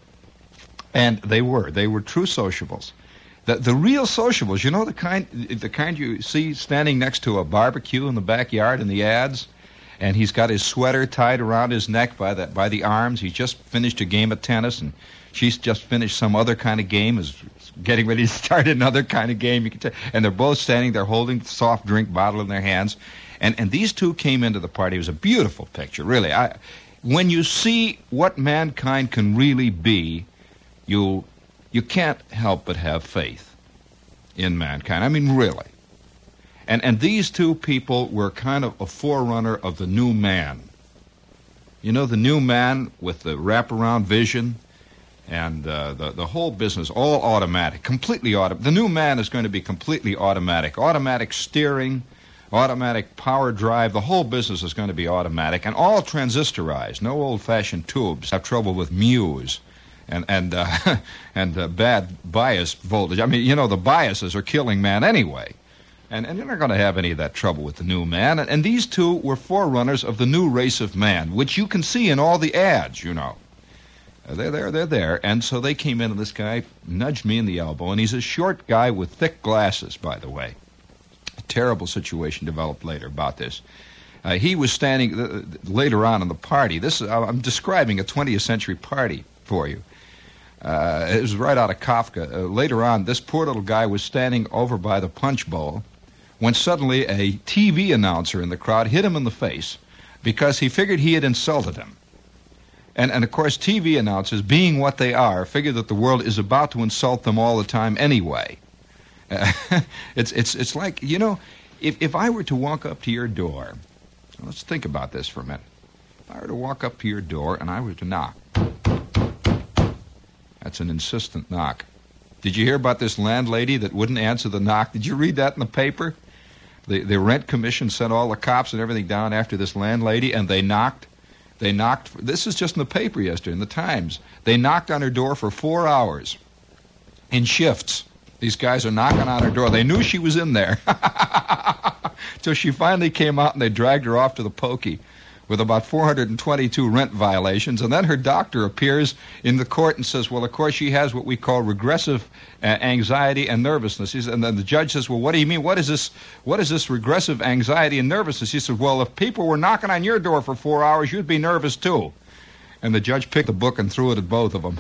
And they were true sociables. The real sociables, you know, the kind you see standing next to a barbecue in the backyard in the ads, and he's got his sweater tied around his neck by the arms. He's just finished a game of tennis, and she's just finished some other kind of game, is getting ready to start another kind of game. You can tell, and they're both standing there holding the soft drink bottle in their hands. And these two came into the party. It was a beautiful picture, really. When you see what mankind can really be, you can't help but have faith in mankind. I mean, really. And these two people were kind of a forerunner of the new man. You know, the new man with the wraparound vision and the whole business, all automatic, completely automatic. The new man is going to be completely automatic. Automatic steering, automatic power drive. The whole business is going to be automatic and all transistorized. No old-fashioned tubes. Have trouble with Muse and bad bias voltage. I mean, you know, the biases are killing man anyway. And you're not going to have any of that trouble with the new man. And these two were forerunners of the new race of man, which you can see in all the ads, you know. They're there. And so they came in, and this guy nudged me in the elbow, and he's a short guy with thick glasses, by the way. A terrible situation developed later about this. He was standing later on in the party. I'm describing a 20th century party for you. It was right out of Kafka. Later on, this poor little guy was standing over by the punch bowl when suddenly a TV announcer in the crowd hit him in the face because he figured he had insulted him. And of course, TV announcers, being what they are, figure that the world is about to insult them all the time anyway. It's like, you know, if I were to walk up to your door, let's think about this for a minute. If I were to walk up to your door and I were to knock, that's an insistent knock. Did you hear about this landlady that wouldn't answer the knock? Did you read that in the paper? The rent commission sent all the cops and everything down after this landlady, and they knocked. This is just in the paper yesterday, in the Times. They knocked on her door for 4 hours in shifts. These guys are knocking on her door. They knew she was in there. Till she finally came out, and they dragged her off to the pokey with about 422 rent violations. And then her doctor appears in the court and says, well, of course, she has what we call regressive anxiety and nervousness. And then the judge says, well, what do you mean? What is this regressive anxiety and nervousness? He says, well, if people were knocking on your door for 4 hours, you'd be nervous too. And the judge picked the book and threw it at both of them.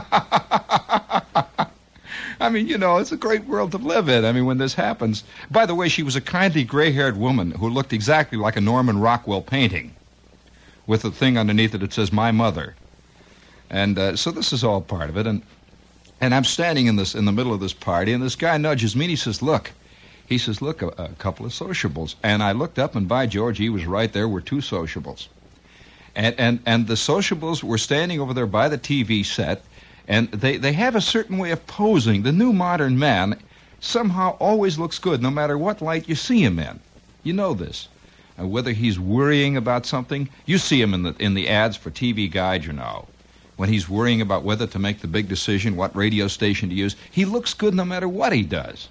I mean, you know, it's a great world to live in. I mean, when this happens. By the way, she was a kindly gray-haired woman who looked exactly like a Norman Rockwell painting, with a thing underneath it that says, my mother. And so this is all part of it. And I'm standing in the middle of this party, and this guy nudges me, and he says, look, a couple of sociables. And I looked up, and by George, he was right there were two sociables. And the sociables were standing over there by the TV set, and they have a certain way of posing. The new modern man somehow always looks good, no matter what light you see him in. You know this. Whether he's worrying about something, you see him in the ads for TV Guide, you know. When he's worrying about whether to make the big decision, what radio station to use, he looks good no matter what he does.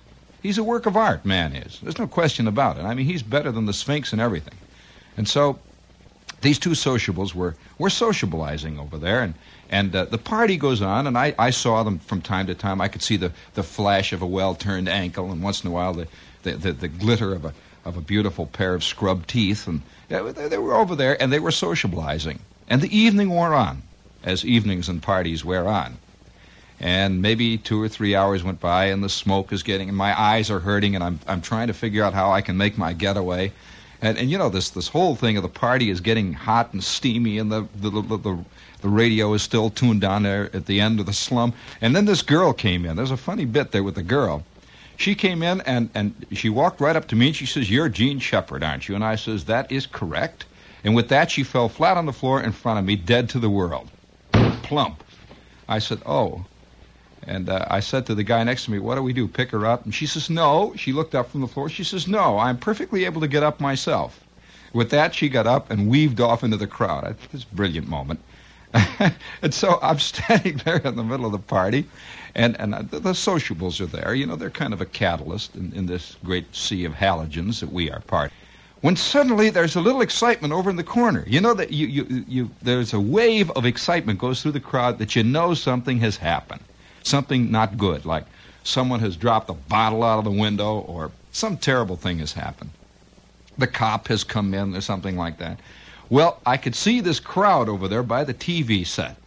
He's a work of art, man is. There's no question about it. I mean, he's better than the Sphinx and everything. And so these two sociables were socializing over there, and the party goes on, and I saw them from time to time. I could see the flash of a well-turned ankle, and once in a while the glitter of a beautiful pair of scrubbed teeth, and they were over there, and they were socializing. And the evening wore on, as evenings and parties wear on. And maybe 2 or 3 hours went by, and the smoke is getting, and my eyes are hurting, and I'm trying to figure out how I can make my getaway. And you know, this whole thing of the party is getting hot and steamy, and the radio is still tuned down there at the end of the slum. And then this girl came in. There's a funny bit there with the girl. She came in, and she walked right up to me, and she says, "You're Gene Shepard, aren't you?" And I says, "That is correct." And with that, she fell flat on the floor in front of me, dead to the world. Plump. I said, "Oh." And I said to the guy next to me, "What do we do, pick her up?" And she says, "No." She looked up from the floor. She says, "No, I'm perfectly able to get up myself." With that, she got up and weaved off into the crowd. I think this is a brilliant moment. And so I'm standing there in the middle of the party, and the sociables are there. You know, they're kind of a catalyst in this great sea of halogens that we are part. When suddenly there's a little excitement over in the corner. You know that there's a wave of excitement goes through the crowd that you know something has happened. Something not good, like someone has dropped a bottle out of the window or some terrible thing has happened. The cop has come in or something like that. Well, I could see this crowd over there by the TV set.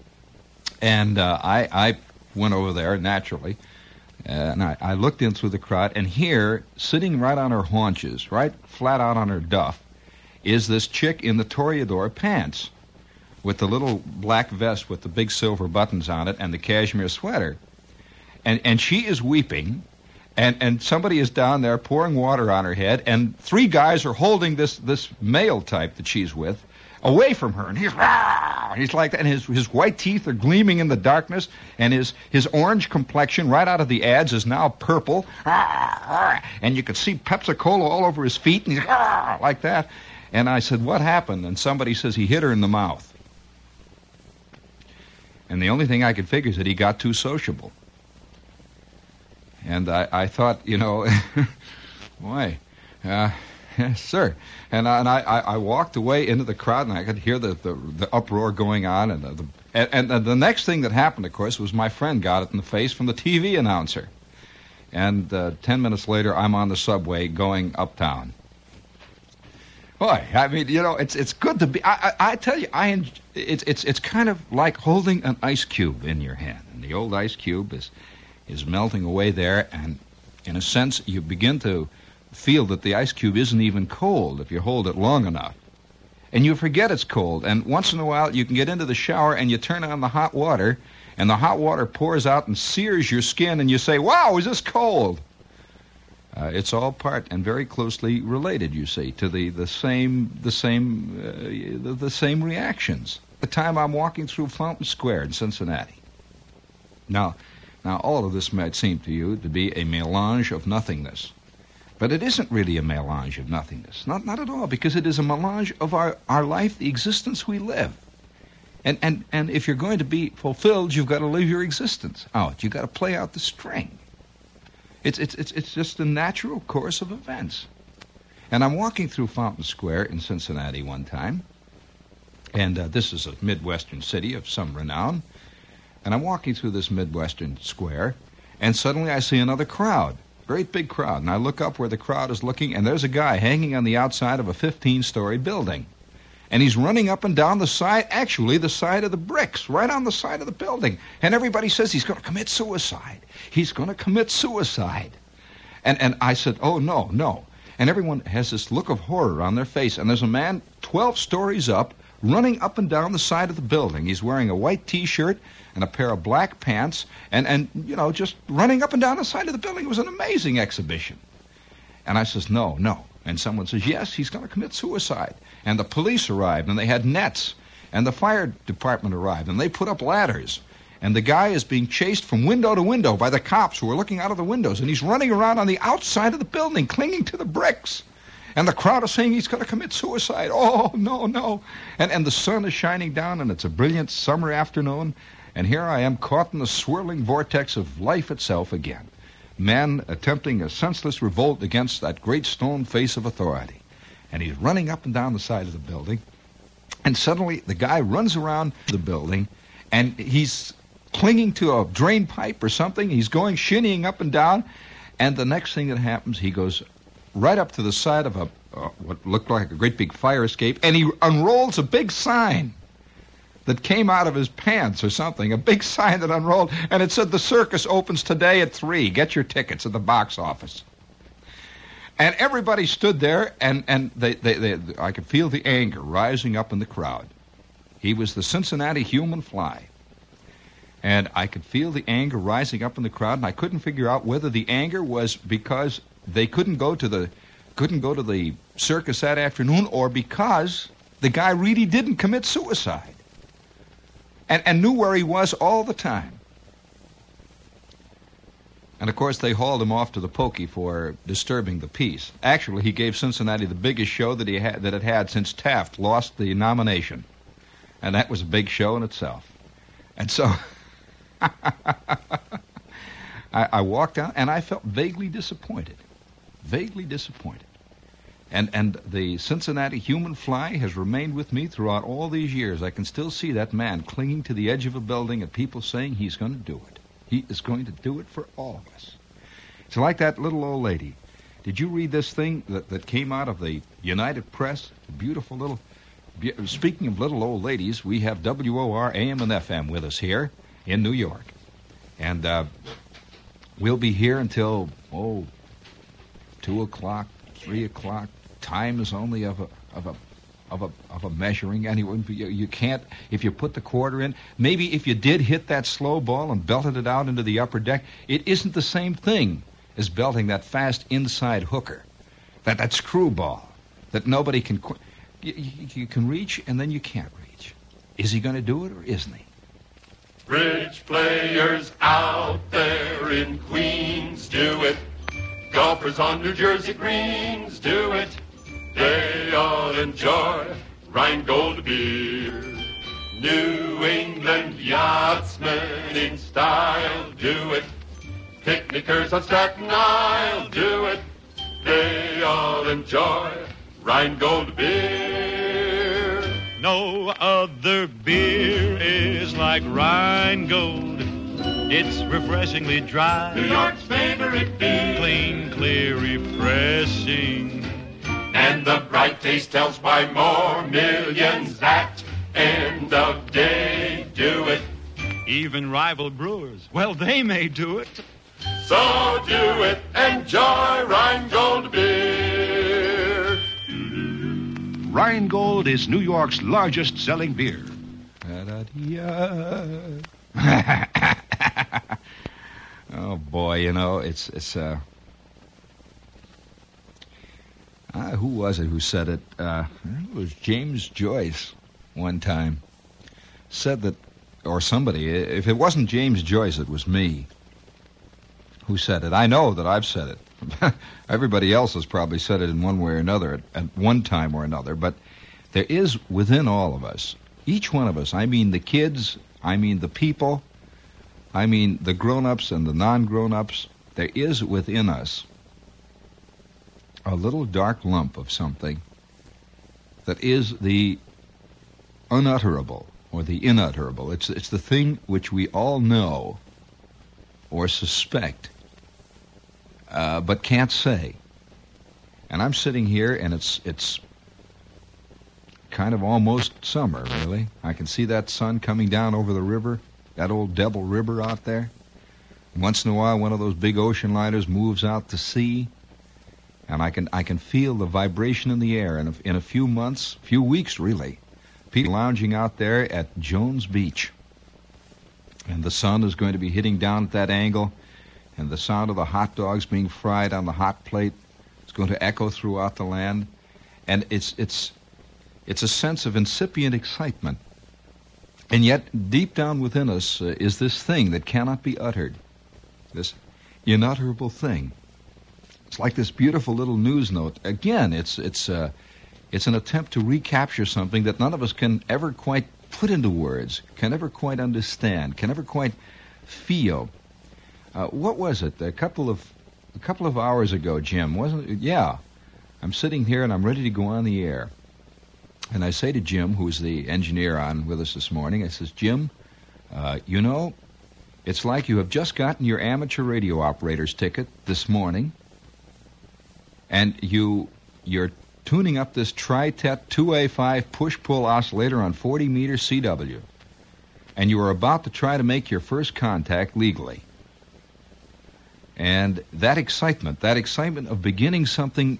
And I went over there naturally, and I looked in through the crowd, and here, sitting right on her haunches, right flat out on her duff, is this chick in the Toreador pants, with the little black vest with the big silver buttons on it and the cashmere sweater. And she is weeping, and somebody is down there pouring water on her head, and 3 guys are holding this male type that she's with away from her, and he's like that, and his white teeth are gleaming in the darkness, and his orange complexion right out of the ads is now purple, and you could see Pepsi-Cola all over his feet, and he's like that. And I said, "What happened?" And somebody says he hit her in the mouth. And the only thing I could figure is that he got too sociable. And I thought, you know, boy, yes, sir. And I walked away into the crowd, and I could hear the uproar going on. And the next thing that happened, of course, was my friend got it in the face from the TV announcer. And 10 minutes later, I'm on the subway going uptown. Boy, I mean, you know, it's good to be. I tell you, it's kind of like holding an ice cube in your hand, and the old ice cube is melting away there, and in a sense, you begin to feel that the ice cube isn't even cold if you hold it long enough, and you forget it's cold. And once in a while, you can get into the shower and you turn on the hot water, and the hot water pours out and sears your skin, and you say, "Wow, is this cold?" It's all part and very closely related, you see, to the same reactions. The time I'm walking through Fountain Square in Cincinnati. Now, all of this might seem to you to be a melange of nothingness, but it isn't really a melange of nothingness. Not at all, because it is a melange of our life, the existence we live. And if you're going to be fulfilled, you've got to live your existence out. You've got to play out the string. It's just the natural course of events. And I'm walking through Fountain Square in Cincinnati one time, and this is a Midwestern city of some renown, and I'm walking through this Midwestern square, and suddenly I see another crowd, great big crowd, and I look up where the crowd is looking, and there's a guy hanging on the outside of a 15-story building. And he's running up and down the side, actually the side of the bricks, right on the side of the building. And everybody says he's going to commit suicide. He's going to commit suicide. And I said, "Oh, no." And everyone has this look of horror on their face. And there's a man 12 stories up, running up and down the side of the building. He's wearing a white T-shirt and a pair of black pants, and you know, just running up and down the side of the building. It was an amazing exhibition. And I says, no. And someone says, yes, he's going to commit suicide. And the police arrived, and they had nets. And the fire department arrived, and they put up ladders. And the guy is being chased from window to window by the cops who are looking out of the windows. And he's running around on the outside of the building, clinging to the bricks. And the crowd is saying he's going to commit suicide. Oh, no. And the sun is shining down, and it's a brilliant summer afternoon. And here I am caught in the swirling vortex of life itself again. men attempting a senseless revolt against that great stone face of authority. And he's running up and down the side of the building. And suddenly the guy runs around the building, and he's clinging to a drain pipe or something. He's going shinnying up and down. And the next thing that happens, he goes right up to the side of what looked like a great big fire escape, and he unrolls a big sign that came out of his pants or something, a big sign that unrolled, and it said, "The circus opens today at 3. Get your tickets at the box office." And everybody stood there, and I could feel the anger rising up in the crowd. He was the Cincinnati Human Fly. And I could feel the anger rising up in the crowd, and I couldn't figure out whether the anger was because they couldn't go to the circus that afternoon, or because the guy really didn't commit suicide and knew where he was all the time. And of course they hauled him off to the pokey for disturbing the peace. Actually, he gave Cincinnati the biggest show that it had since Taft lost the nomination, and that was a big show in itself. And so I walked out, and I felt vaguely disappointed. And the Cincinnati Human Fly has remained with me throughout all these years. I can still see that man clinging to the edge of a building and people saying he's going to do it. He is going to do it for all of us. It's like that little old lady. Did you read this thing that came out of the United Press? Beautiful little... Speaking of little old ladies, we have WOR AM and FM with us here in New York. And we'll be here until, 2 o'clock, 3 o'clock. Time is only of a measuring. Anyway, you can't, if you put the quarter in, maybe if you did hit that slow ball and belted it out into the upper deck, it isn't the same thing as belting that fast inside hooker, that screwball that nobody can... You can reach, and then you can't reach. Is he going to do it, or isn't he? Bridge players out there in Queens do it. Golfers on New Jersey greens do it. They all enjoy Rheingold beer. New England yachtsmen in style do it. Picnickers on Staten Isle do it. They all enjoy Rheingold beer. No other beer is like Rheingold. It's refreshingly dry. New York's favorite beer. Clean, clear, refreshing. And the bright taste tells by more millions that end of day do it. Even rival brewers, well, they may do it. So do it. Enjoy Rheingold beer. Rheingold is New York's largest selling beer. Oh boy, it's who was it who said it? It was James Joyce one time said that, or somebody. If it wasn't James Joyce, it was me who said it. I know that I've said it. Everybody else has probably said it in one way or another at one time or another, but there is within all of us, each one of us, I mean the kids, I mean the people, I mean the grown-ups and the non-grown-ups, there is within us a little dark lump of something that is the unutterable or the inutterable. It's the thing which we all know or suspect, but can't say. And I'm sitting here, and it's kind of almost summer, really. I can see that sun coming down over the river, that old Devil River out there. Once in a while, one of those big ocean liners moves out to sea, and I can feel the vibration in the air. And in a few months, few weeks really, people lounging out there at Jones Beach. And the sun is going to be hitting down at that angle, and the sound of the hot dogs being fried on the hot plate is going to echo throughout the land. And it's a sense of incipient excitement. And yet, deep down within us is this thing that cannot be uttered, this unutterable thing. It's like this beautiful little news note. Again, it's an attempt to recapture something that none of us can ever quite put into words, can ever quite understand, can ever quite feel. What was it? A couple of hours ago, Jim, wasn't it? Yeah. I'm sitting here and I'm ready to go on the air. And I say to Jim, who's the engineer on with us this morning, I says, Jim, you know, it's like you have just gotten your amateur radio operator's ticket this morning, and you're tuning up this Tri-Tet 2A5 push-pull oscillator on 40 meter CW, and you are about to try to make your first contact legally. And that excitement of beginning something,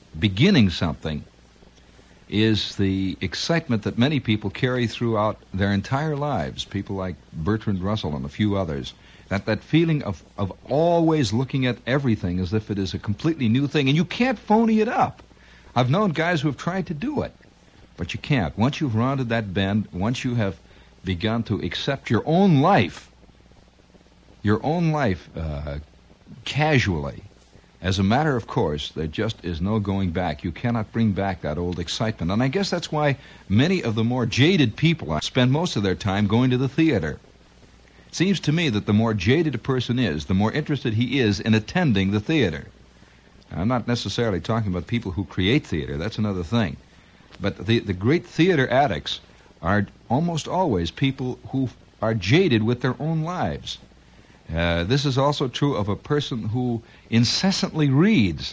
is the excitement that many people carry throughout their entire lives. People like Bertrand Russell and a few others. That feeling of always looking at everything as if it is a completely new thing. And you can't phony it up. I've known guys who have tried to do it. But you can't. Once you've rounded that bend, once you have begun to accept your own life casually, as a matter of course, there just is no going back. You cannot bring back that old excitement. And I guess that's why many of the more jaded people spend most of their time going to the theater. It seems to me that the more jaded a person is, the more interested he is in attending the theater. Now, I'm not necessarily talking about people who create theater. That's another thing. But the great theater addicts are almost always people who are jaded with their own lives. This is also true of a person who incessantly reads.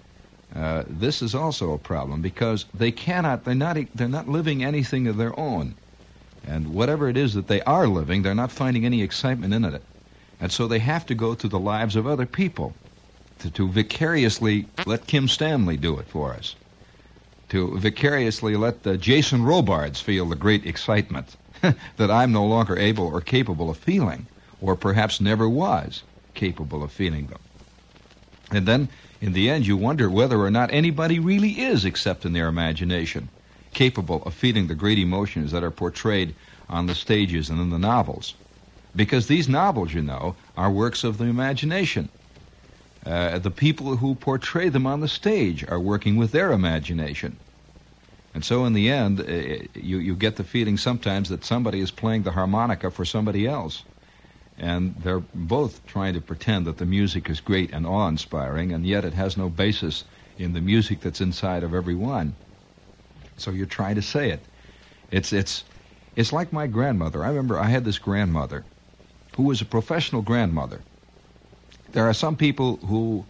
This is also a problem because they're not living anything of their own. And whatever it is that they are living, they're not finding any excitement in it. And so they have to go to the lives of other people to vicariously let Kim Stanley do it for us. To vicariously let Jason Robards feel the great excitement that I'm no longer able or capable of feeling, or perhaps never was capable of feeling them. And then, in the end, you wonder whether or not anybody really is, except in their imagination, capable of feeling the great emotions that are portrayed on the stages and in the novels. Because these novels, you know, are works of the imagination. The people who portray them on the stage are working with their imagination. And so in the end, you get the feeling sometimes that somebody is playing the harmonica for somebody else. And they're both trying to pretend that the music is great and awe-inspiring, and yet it has no basis in the music that's inside of every one. So you're trying to say it. It's like my grandmother. I remember I had this grandmother who was a professional grandmother. There are some people who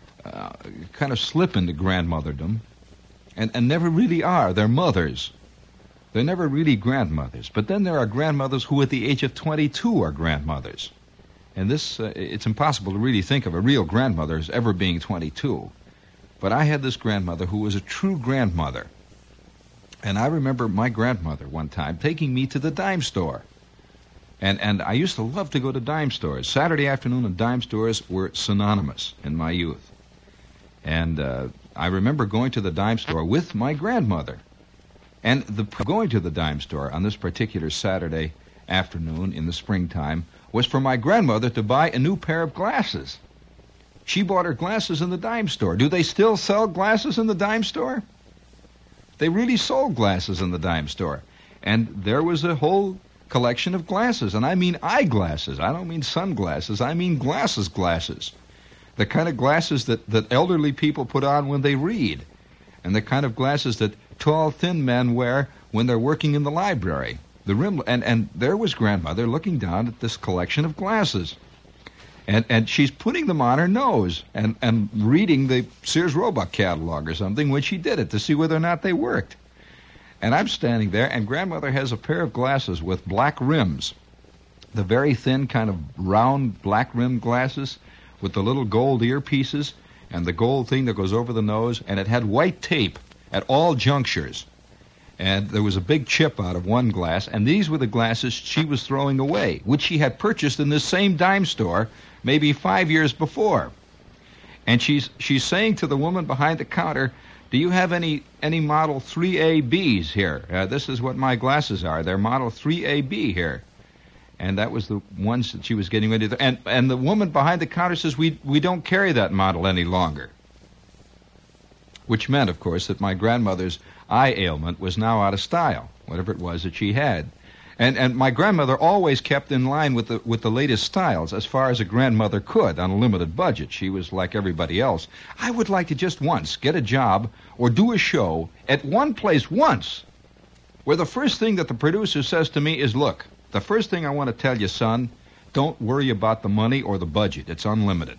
kind of slip into grandmotherdom and never really are. They're mothers. They're never really grandmothers. But then there are grandmothers who at the age of 22 are grandmothers. And this, it's impossible to really think of a real grandmother as ever being 22. But I had this grandmother who was a true grandmother. And I remember my grandmother one time taking me to the dime store. And I used to love to go to dime stores. Saturday afternoon and dime stores were synonymous in my youth. And I remember going to the dime store with my grandmother. And going to the dime store on this particular Saturday afternoon in the springtime was for my grandmother to buy a new pair of glasses. She bought her glasses in the dime store. Do they still sell glasses in the dime store? They really sold glasses in the dime store. And there was a whole collection of glasses. And I mean eyeglasses. I don't mean sunglasses. I mean glasses. The kind of glasses that elderly people put on when they read. And the kind of glasses that tall, thin men wear when they're working in the library. And there was grandmother looking down at this collection of glasses. And she's putting them on her nose and reading the Sears Roebuck catalog or something when she did it to see whether or not they worked. And I'm standing there, and grandmother has a pair of glasses with black rims. The very thin kind of round black rimmed glasses with the little gold earpieces and the gold thing that goes over the nose, and it had white tape at all junctures. And there was a big chip out of one glass, and these were the glasses she was throwing away, which she had purchased in this same dime store maybe 5 years before. And she's saying to the woman behind the counter, "Do you have any model 3ABs here? This is what my glasses are. They're model 3AB here." And that was the ones that she was getting ready to... And the woman behind the counter says, we don't carry that model any longer. Which meant, of course, that my grandmother's eye ailment was now out of style, whatever it was that she had. And my grandmother always kept in line with the latest styles as far as a grandmother could on a limited budget. She was like everybody else. I would like to just once get a job or do a show at one place once where the first thing that the producer says to me is, look, the first thing I want to tell you, son, don't worry about the money or the budget. It's unlimited.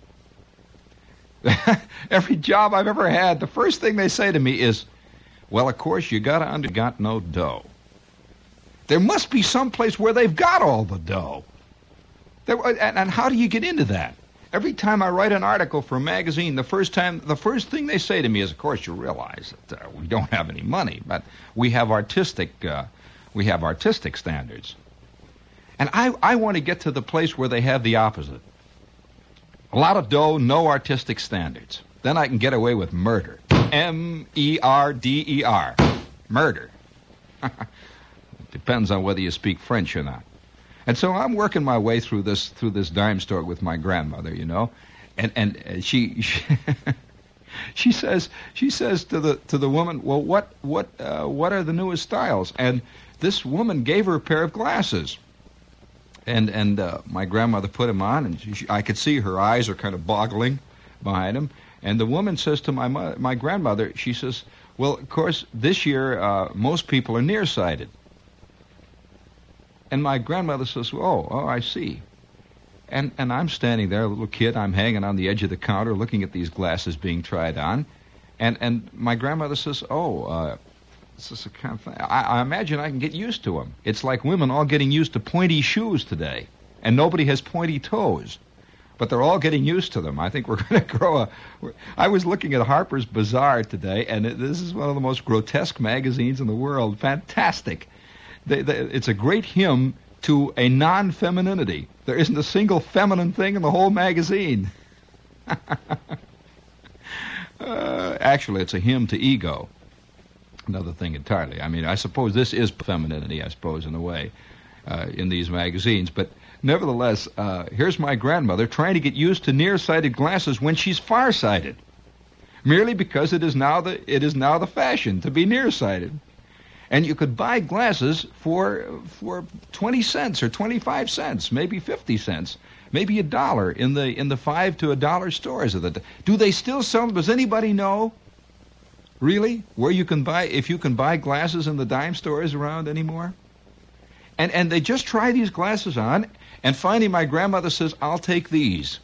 Every job I've ever had, the first thing they say to me is, well, of course, you got no dough. There must be some place where they've got all the dough. And how do you get into that? Every time I write an article for a magazine, the first thing they say to me is, of course, you realize that we don't have any money, but we have artistic standards. And I want to get to the place where they have the opposite. A lot of dough, no artistic standards. Then I can get away with murder. M-E-R-D-E-R. Murder. Depends on whether you speak French or not. And so I'm working my way through this dime store with my grandmother, you know, and she she says to the woman, well, what are the newest styles? And this woman gave her a pair of glasses, and my grandmother put them on, and I could see her eyes are kind of boggling behind them. And the woman says to my grandmother, she says, well, of course, this year most people are nearsighted. And my grandmother says, oh, I see. And I'm standing there, a little kid. I'm hanging on the edge of the counter looking at these glasses being tried on. And my grandmother says, this is a kind of thing. I imagine I can get used to them. It's like women all getting used to pointy shoes today. And nobody has pointy toes. But they're all getting used to them. I think we're going to grow I was looking at Harper's Bazaar today, and this is one of the most grotesque magazines in the world. Fantastic. It's a great hymn to a non-femininity. There isn't a single feminine thing in the whole magazine. Actually, it's a hymn to ego. Another thing entirely. I mean, I suppose this is femininity, I suppose, in a way, in these magazines. But nevertheless, here's my grandmother trying to get used to nearsighted glasses when she's farsighted, merely because it is now the fashion to be nearsighted. And you could buy glasses for 20 cents or 25 cents, maybe 50 cents, maybe $1 in the $5 to $1 stores of the. Do they still sell them? Does anybody know? Really, where you can buy glasses in the dime stores around anymore? And they just try these glasses on, and finally my grandmother says, "I'll take these."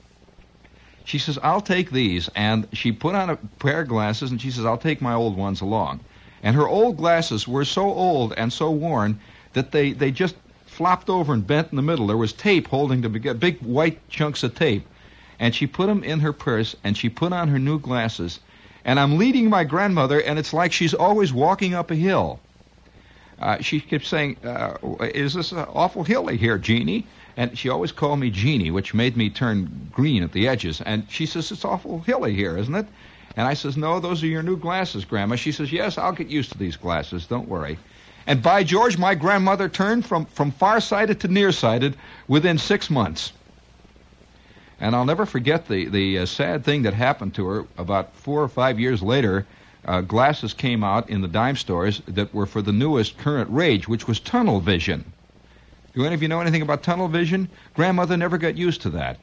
She says, "I'll take these," and she put on a pair of glasses, and she says, "I'll take my old ones along." And her old glasses were so old and so worn that they just flopped over and bent in the middle. There was tape holding them together, big white chunks of tape. And she put them in her purse, and she put on her new glasses. And I'm leading my grandmother, and it's like she's always walking up a hill. She kept saying, is this awful hilly here, Jeannie? And she always called me Jeannie, which made me turn green at the edges. And she says, it's awful hilly here, isn't it? And I says, no, those are your new glasses, Grandma. She says, yes, I'll get used to these glasses, don't worry. And by George, my grandmother turned from farsighted to nearsighted within 6 months. And I'll never forget the sad thing that happened to her. About 4 or 5 years later, glasses came out in the dime stores that were for the newest current rage, which was tunnel vision. Do any of you know anything about tunnel vision? Grandmother never got used to that.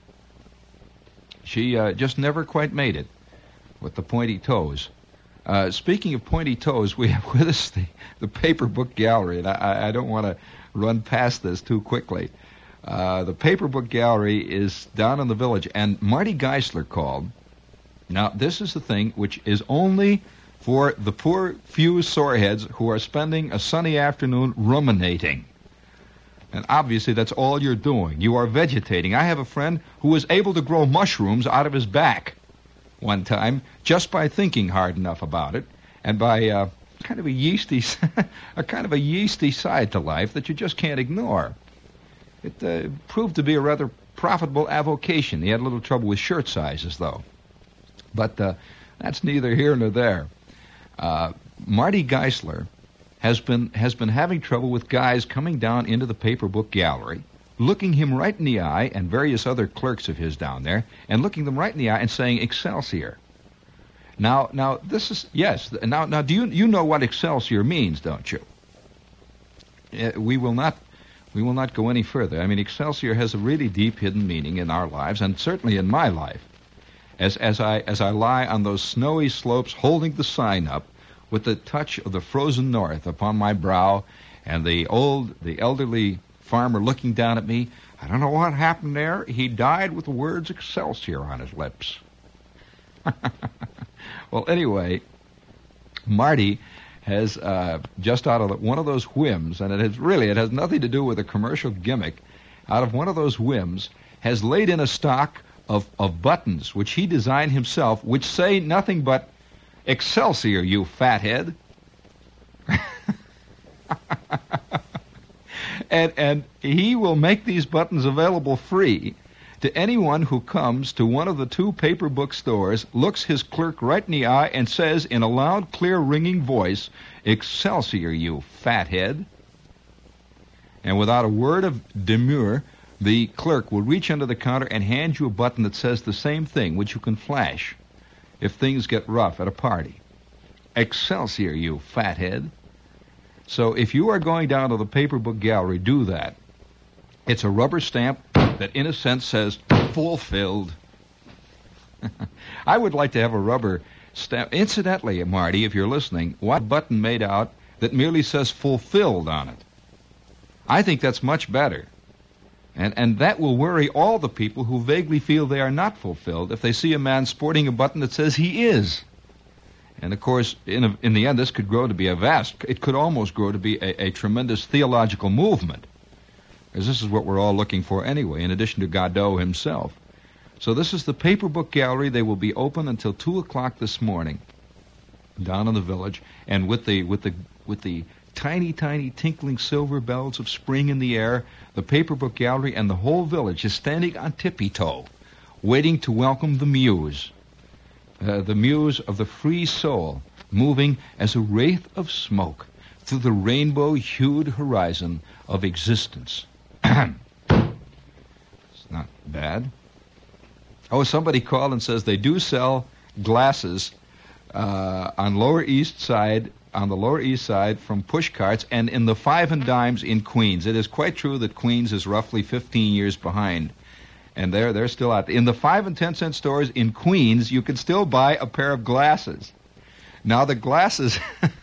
She just never quite made it with the pointy toes. Speaking of pointy toes, we have with us the Paper Book Gallery, and I don't want to run past this too quickly. The Paper Book Gallery is down in the village, and Marty Geisler called. Now, this is the thing which is only for the poor few soreheads who are spending a sunny afternoon ruminating. And obviously that's all you're doing. You are vegetating. I have a friend who was able to grow mushrooms out of his back one time just by thinking hard enough about it, and by kind of a yeasty side to life that you just can't ignore. It proved to be a rather profitable avocation. He had a little trouble with shirt sizes, though. But that's neither here nor there. Marty Geisler has been having trouble with guys coming down into the Paper Book Gallery, looking him right in the eye, and various other clerks of his down there, and looking them right in the eye and saying, Excelsior. Now this is, yes, now do you know what Excelsior means, don't you? we will not go any further. I mean, Excelsior has a really deep hidden meaning in our lives, and certainly in my life. As I lie on those snowy slopes holding the sign up with the touch of the frozen north upon my brow and the elderly farmer looking down at me, I don't know what happened there. He died with the words Excelsior on his lips. Well, anyway, Marty has just out of one of those whims, and it has nothing to do with a commercial gimmick, out of one of those whims, has laid in a stock of buttons, which he designed himself, which say nothing but, Excelsior, you fathead. and he will make these buttons available free to anyone who comes to one of the 2 paper book stores, looks his clerk right in the eye, and says in a loud, clear, ringing voice, Excelsior, you fathead. And without a word of demur, the clerk will reach under the counter and hand you a button that says the same thing, which you can flash if things get rough at a party. Excelsior, you fathead. So if you are going down to the paper book gallery, do that. It's a rubber stamp that, in a sense, says, fulfilled. I would like to have a rubber stamp. Incidentally, Marty, if you're listening, what button made out that merely says fulfilled on it? I think that's much better. And that will worry all the people who vaguely feel they are not fulfilled if they see a man sporting a button that says he is. And, of course, in the end, this could grow to be it could almost grow to be a tremendous theological movement. Because this is what we're all looking for anyway, in addition to Godot himself. So this is the paper book gallery. They will be open until 2 o'clock this morning down in the village. And with the tiny, tiny tinkling silver bells of spring in the air, the paper book gallery and the whole village is standing on tippy-toe, waiting to welcome the muse of the free soul, moving as a wraith of smoke through the rainbow-hued horizon of existence. It's not bad. Oh, somebody called and says they do sell glasses on the Lower East Side from push carts and in the 5 and dimes in Queens. It is quite true that Queens is roughly 15 years behind. And they're still out there. In the 5 and 10 cent stores in Queens, you can still buy a pair of glasses. Now the glasses,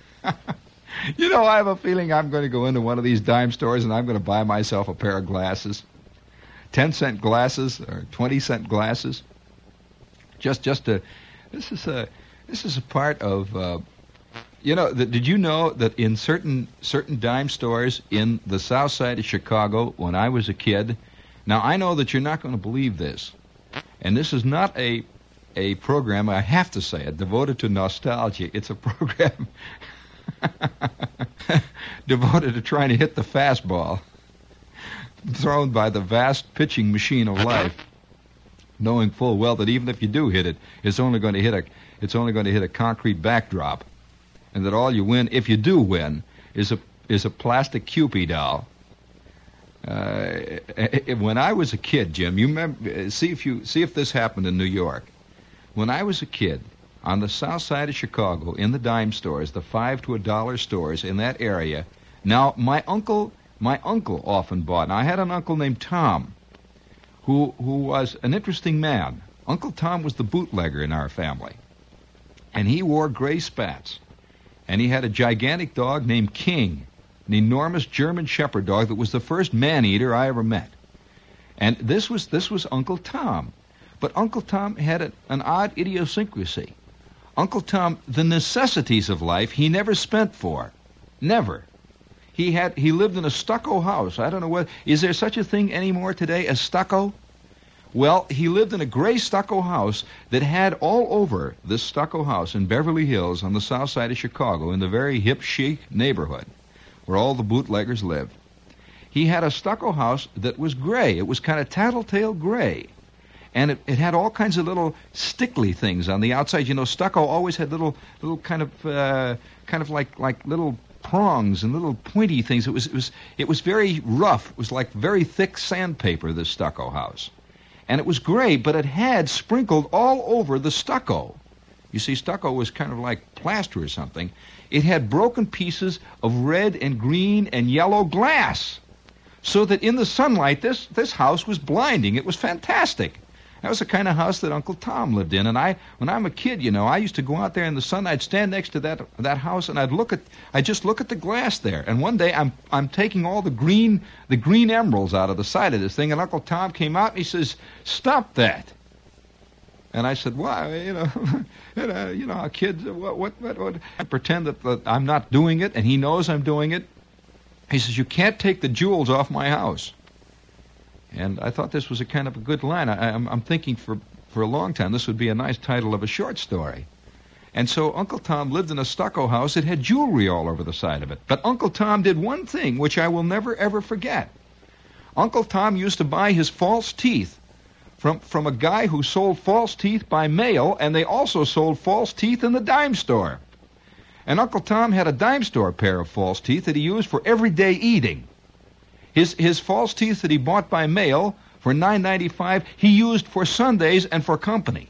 I have a feeling I'm going to go into one of these dime stores and I'm going to buy myself a pair of glasses. 10-cent glasses or 20-cent glasses. This is a part of, did you know that in certain dime stores in the south side of Chicago when I was a kid, now I know that you're not going to believe this, and this is not a program, I have to say it, devoted to nostalgia. It's a program devoted to trying to hit the fastball thrown by the vast pitching machine of life, knowing full well that even if you do hit it, it's only going to hit a concrete backdrop, and that all you win, if you do win, is a plastic Cupid doll. When I was a kid, Jim, you remember? See if this happened in New York. When I was a kid, on the south side of Chicago, in the dime stores, the $5 to $1 stores in that area. Now, my uncle often bought. And I had an uncle named Tom, who was an interesting man. Uncle Tom was the bootlegger in our family, and he wore gray spats, and he had a gigantic dog named King, an enormous German Shepherd dog that was the first man-eater I ever met. And this was Uncle Tom. But Uncle Tom had an odd idiosyncrasy. Uncle Tom, the necessities of life he never spent for. Never. He lived in a stucco house. I don't know what. Is there such a thing anymore today as stucco? Well, he lived in a gray stucco house that had all over this stucco house in Beverly Hills on the south side of Chicago in the very hip chic neighborhood where all the bootleggers lived. He had a stucco house that was gray. It was kind of tattletale gray. And it had all kinds of little stickly things on the outside. You know, stucco always had little kind of like little prongs and little pointy things. It was very rough. It was like very thick sandpaper, this stucco house. And it was gray, but it had sprinkled all over the stucco You see, stucco was kind of like plaster or something. It had broken pieces of red and green and yellow glass, so that in the sunlight, this house was blinding. It was fantastic. That was the kind of house that Uncle Tom lived in. And when I'm a kid, I used to go out there in the sun. I'd stand next to that house, and I'd just look at the glass there. And one day, I'm taking all the green emeralds out of the side of this thing, and Uncle Tom came out and he says, "Stop that." And I said, "Why? Kids, what? I pretend that I'm not doing it, and he knows I'm doing it." He says, "You can't take the jewels off my house." And I thought this was a kind of a good line. I'm thinking for a long time this would be a nice title of a short story. And so Uncle Tom lived in a stucco house. It had jewelry all over the side of it. But Uncle Tom did one thing which I will never, ever forget. Uncle Tom used to buy his false teeth from a guy who sold false teeth by mail, and they also sold false teeth in the dime store. And Uncle Tom had a dime store pair of false teeth that he used for everyday eating. His false teeth that he bought by mail for $9.95, he used for Sundays and for company.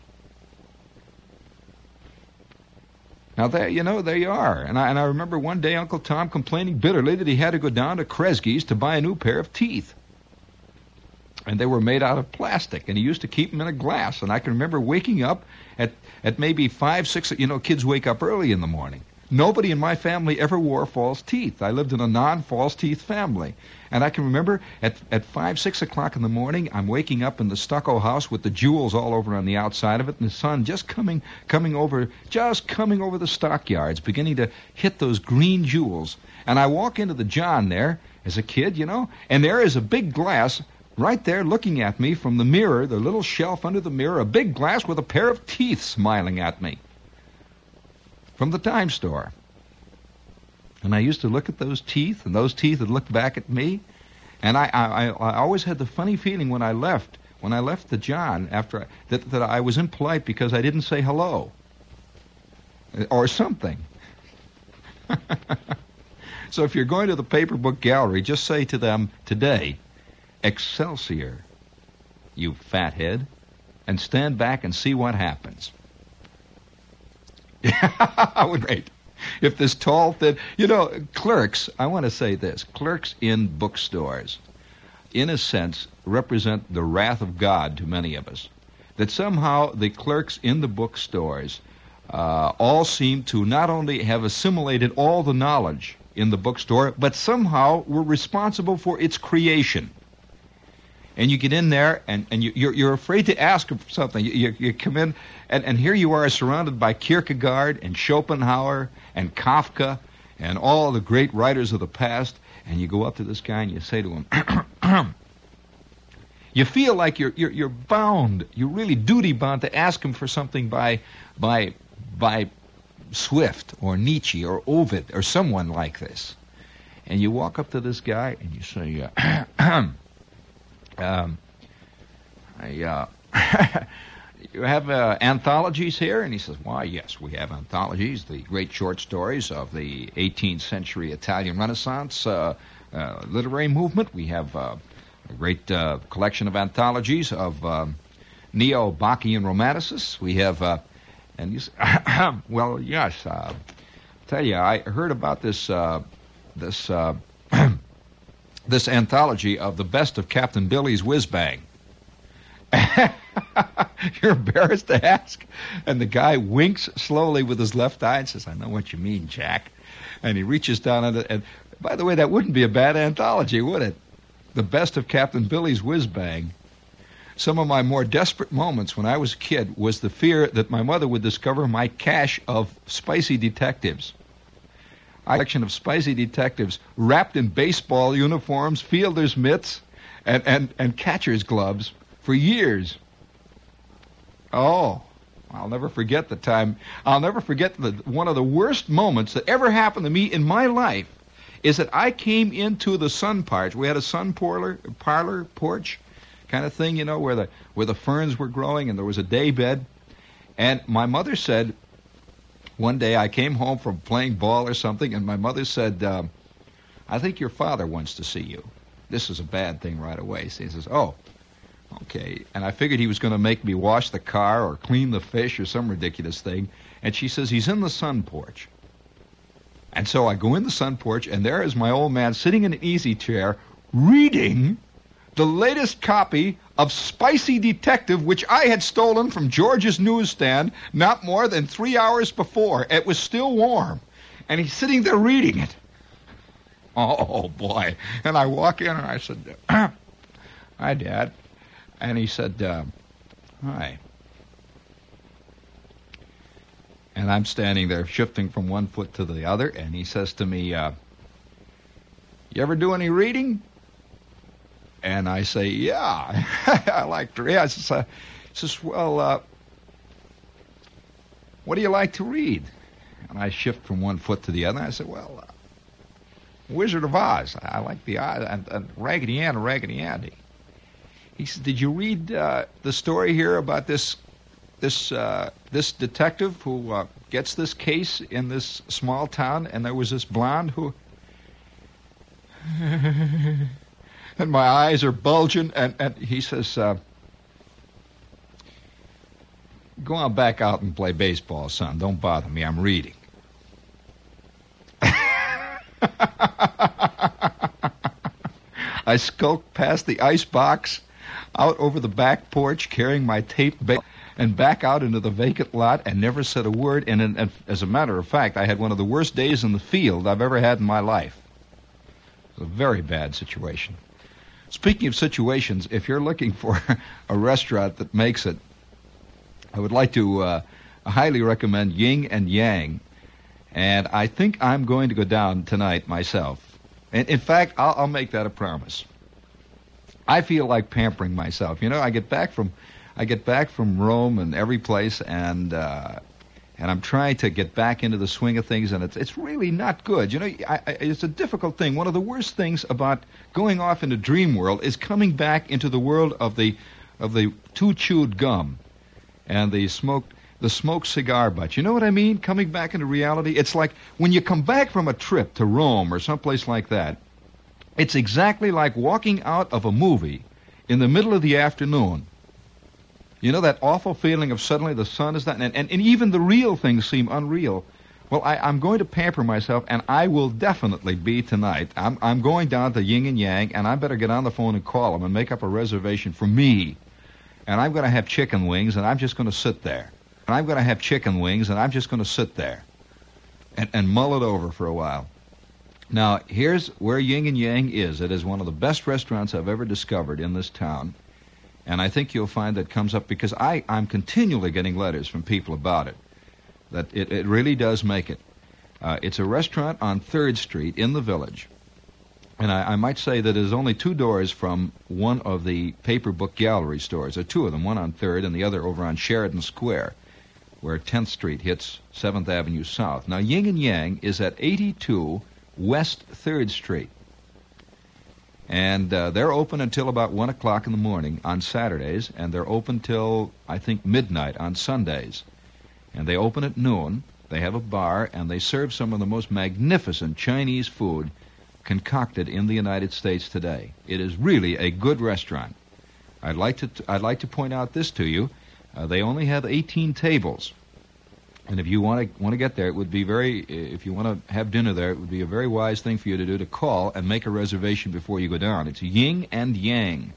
Now, there you are. And I remember one day Uncle Tom complaining bitterly that he had to go down to Kresge's to buy a new pair of teeth. And they were made out of plastic, and he used to keep them in a glass. And I can remember waking up at maybe 5, 6, kids wake up early in the morning. Nobody in my family ever wore false teeth. I lived in a non-false teeth family. And I can remember at 5, 6 o'clock in the morning, I'm waking up in the stucco house with the jewels all over on the outside of it, and the sun just coming over the stockyards, beginning to hit those green jewels. And I walk into the John there as a kid, and there is a big glass right there looking at me from the mirror, the little shelf under the mirror, a big glass with a pair of teeth smiling at me from the dime store. And I used to look at those teeth, and those teeth would look back at me. And I always had the funny feeling when I left the John that I was impolite because I didn't say hello or something. So if you're going to the paper book gallery, just say to them today, "Excelsior, you fathead," and stand back and see what happens. I would rate. If this tall, thin, clerks, I want to say this, clerks in bookstores, in a sense, represent the wrath of God to many of us. That somehow the clerks in the bookstores all seem to not only have assimilated all the knowledge in the bookstore, but somehow were responsible for its creation. And you get in there, and you're afraid to ask them for something. You come in, and here you are surrounded by Kierkegaard and Schopenhauer and Kafka and all the great writers of the past, and you go up to this guy and you say to him, you feel like you're bound, you're really duty bound to ask him for something by Swift or Nietzsche or Ovid or someone like this. And you walk up to this guy and you say, you have anthologies here? And he says, "Why, yes, we have anthologies, the great short stories of the 18th century Italian Renaissance literary movement. We have a great collection of anthologies of neo-Bacchian romanticists. We have," and you say, "Well, yes, tell you, I heard about this this anthology of the best of Captain Billy's Whiz-Bang." You're embarrassed to ask, and the guy winks slowly with his left eye and says, "I know what you mean, Jack." And he reaches down under, and by the way, that wouldn't be a bad anthology, would it? The best of Captain Billy's Whiz-Bang. Some of my more desperate moments when I was a kid was the fear that my mother would discover my cache of spicy detectives. A collection of spicy detectives wrapped in baseball uniforms, fielder's mitts, and catcher's gloves for years. Oh, I'll never forget the time. I'll never forget one of the worst moments that ever happened to me in my life is that I came into the sun porch. We had a sun parlor porch kind of thing, where the ferns were growing, and there was a day bed. And my mother said, one day I came home from playing ball or something, and my mother said, "I think your father wants to see you." This is a bad thing right away. She says, "Oh, Okay, and I figured he was going to make me wash the car or clean the fish or some ridiculous thing. And she says, he's in the sun porch. And so I go in the sun porch, and there is my old man sitting in an easy chair reading the latest copy of Spicy Detective, which I had stolen from George's newsstand not more than 3 hours before. It was still warm, and he's sitting there reading it. Oh, boy. And I walk in, and I said, hi, Dad. And he said, hi. And I'm standing there shifting from one foot to the other, and he says to me, you ever do any reading? And I say, yeah, I like to read. He says, well, what do you like to read? And I shift from one foot to the other, and I said, well, Wizard of Oz. I like the Oz, and Raggedy Ann and Raggedy Andy. He said, did you read the story here about this detective who gets this case in this small town, and there was this blonde who... and my eyes are bulging, and he says, go on back out and play baseball, son. Don't bother me. I'm reading. I skulked past the ice box, out over the back porch, carrying my tape and back out into the vacant lot, and never said a word. And as a matter of fact, I had one of the worst days in the field I've ever had in my life. It was a very bad situation. Speaking of situations, if you're looking for a restaurant that makes it, I would like to highly recommend Yin and Yang. And I think I'm going to go down tonight myself. And in fact, I'll make that a promise. I feel like pampering myself. You know, I get back from Rome and every place, and I'm trying to get back into the swing of things, and it's really not good. You know, it's a difficult thing. One of the worst things about going off into dream world is coming back into the world of the too chewed gum and the smoked cigar butt. You know what I mean? Coming back into reality. It's like when you come back from a trip to Rome or someplace like that, it's exactly like walking out of a movie in the middle of the afternoon. You know that awful feeling of suddenly the sun is down, and even the real things seem unreal. Well, I'm going to pamper myself, and I will definitely be tonight. I'm going down to Yin and Yang, and I better get on the phone and call them and make up a reservation for me. And I'm going to have chicken wings, and I'm just going to sit there. And I'm going to have chicken wings, and I'm just going to sit there and mull it over for a while. Now, here's where Yin and Yang is. It is one of the best restaurants I've ever discovered in this town. And I think you'll find that comes up because I'm continually getting letters from people about it, that it really does make it. It's a restaurant on 3rd Street in the Village. And I might say that it is only 2 doors from one of the paper book gallery stores. There are 2 of them, one on 3rd and the other over on Sheridan Square, where 10th Street hits 7th Avenue South. Now, Yin and Yang is at 82 West 3rd Street. And they're open until about 1 o'clock in the morning on Saturdays, and they're open till, I think, midnight on Sundays. And they open at noon. They have a bar, and they serve some of the most magnificent Chinese food concocted in the United States today. It is really a good restaurant. I'd like to point out this to you. They only have 18 tables. And if you want to get there, it would be if you want to have dinner there, it would be a very wise thing for you to do to call and make a reservation before you go down. It's Yin and Yang,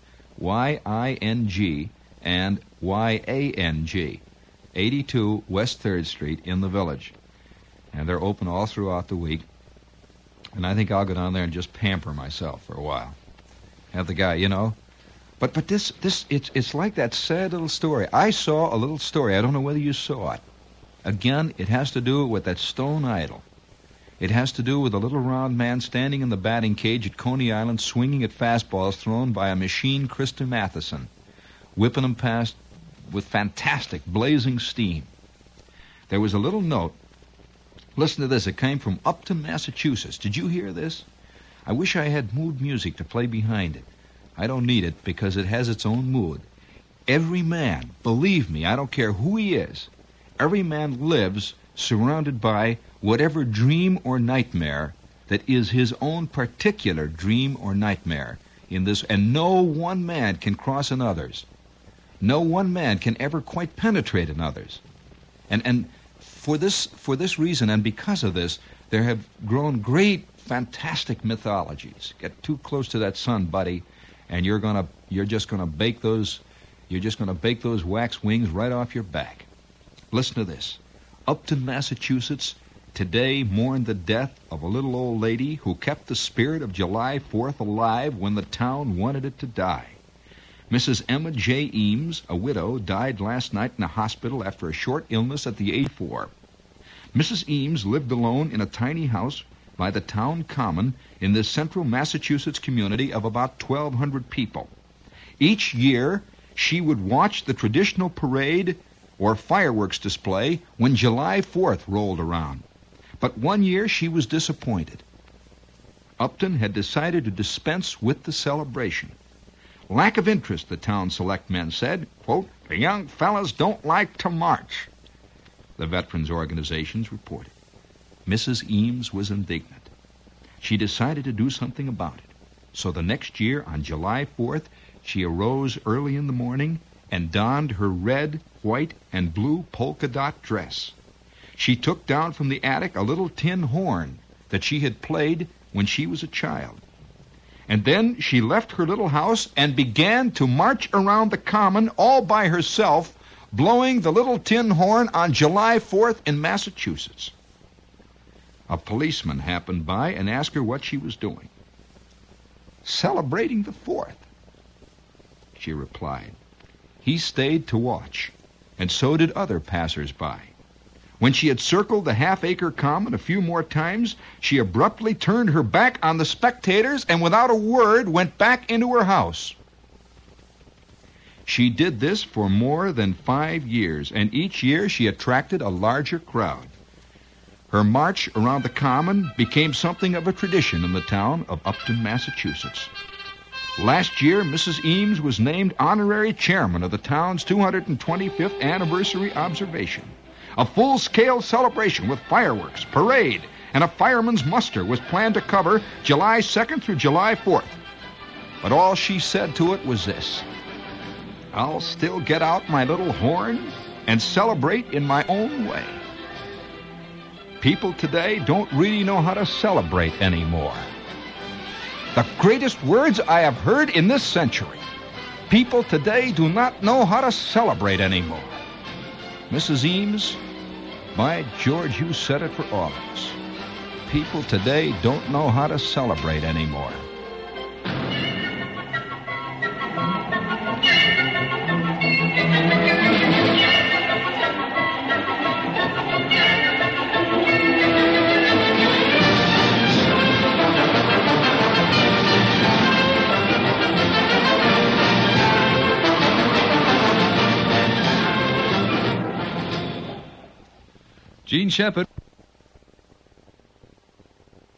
Y-I-N-G and Y-A-N-G, 82 West 3rd Street in the Village. And they're open all throughout the week. And I think I'll go down there and just pamper myself for a while. Have the guy, you know. But it's like that sad little story. I saw a little story. I don't know whether you saw it. Again, it has to do with that stone idol. It has to do with a little round man standing in the batting cage at Coney Island swinging at fastballs thrown by a machine, Krista Matheson, whipping them past with fantastic blazing steam. There was a little note. Listen to this. It came from Upton, Massachusetts. Did you hear this? I wish I had mood music to play behind it. I don't need it because it has its own mood. Every man, believe me, I don't care who he is, every man lives surrounded by whatever dream or nightmare that is his own particular dream or nightmare. in this, and no one man can cross another's. No one man can ever quite penetrate another's. And for this reason, and because of this, there have grown great, fantastic mythologies. Get too close to that sun, buddy, and you're just gonna bake those wax wings right off your back. Listen to this. Upton, Massachusetts, today mourned the death of a little old lady who kept the spirit of July 4th alive when the town wanted it to die. Mrs. Emma J. Eames, a widow, died last night in a hospital after a short illness at the age of 4. Mrs. Eames lived alone in a tiny house by the town common in this central Massachusetts community of about 1,200 people. Each year, she would watch the traditional parade or fireworks display when July 4th rolled around. But one year she was disappointed. Upton had decided to dispense with the celebration. Lack of interest, the town select men said. Quote, "The young fellas don't like to march," the veterans organizations reported. Mrs. Eames was indignant. She decided to do something about it. So the next year, on July 4th, she arose early in the morning and donned her red, white, and blue polka dot dress. She took down from the attic a little tin horn that she had played when she was a child. And then she left her little house and began to march around the common all by herself, blowing the little tin horn on July 4th in Massachusetts. A policeman happened by and asked her what she was doing. "Celebrating the 4th," she replied. He stayed to watch, and so did other passers-by. When she had circled the half-acre common a few more times, she abruptly turned her back on the spectators and without a word went back into her house. She did this for more than 5 years, and each year she attracted a larger crowd. Her march around the common became something of a tradition in the town of Upton, Massachusetts. Last year, Mrs. Eames was named honorary chairman of the town's 225th anniversary observation. A full-scale celebration with fireworks, parade, and a fireman's muster was planned to cover July 2nd through July 4th. But all she said to it was this: "I'll still get out my little horn and celebrate in my own way." People today don't really know how to celebrate anymore. The greatest words I have heard in this century. People today do not know how to celebrate anymore. Mrs. Eames, by George, you said it for all of us. People today don't know how to celebrate anymore. Gene Shepard.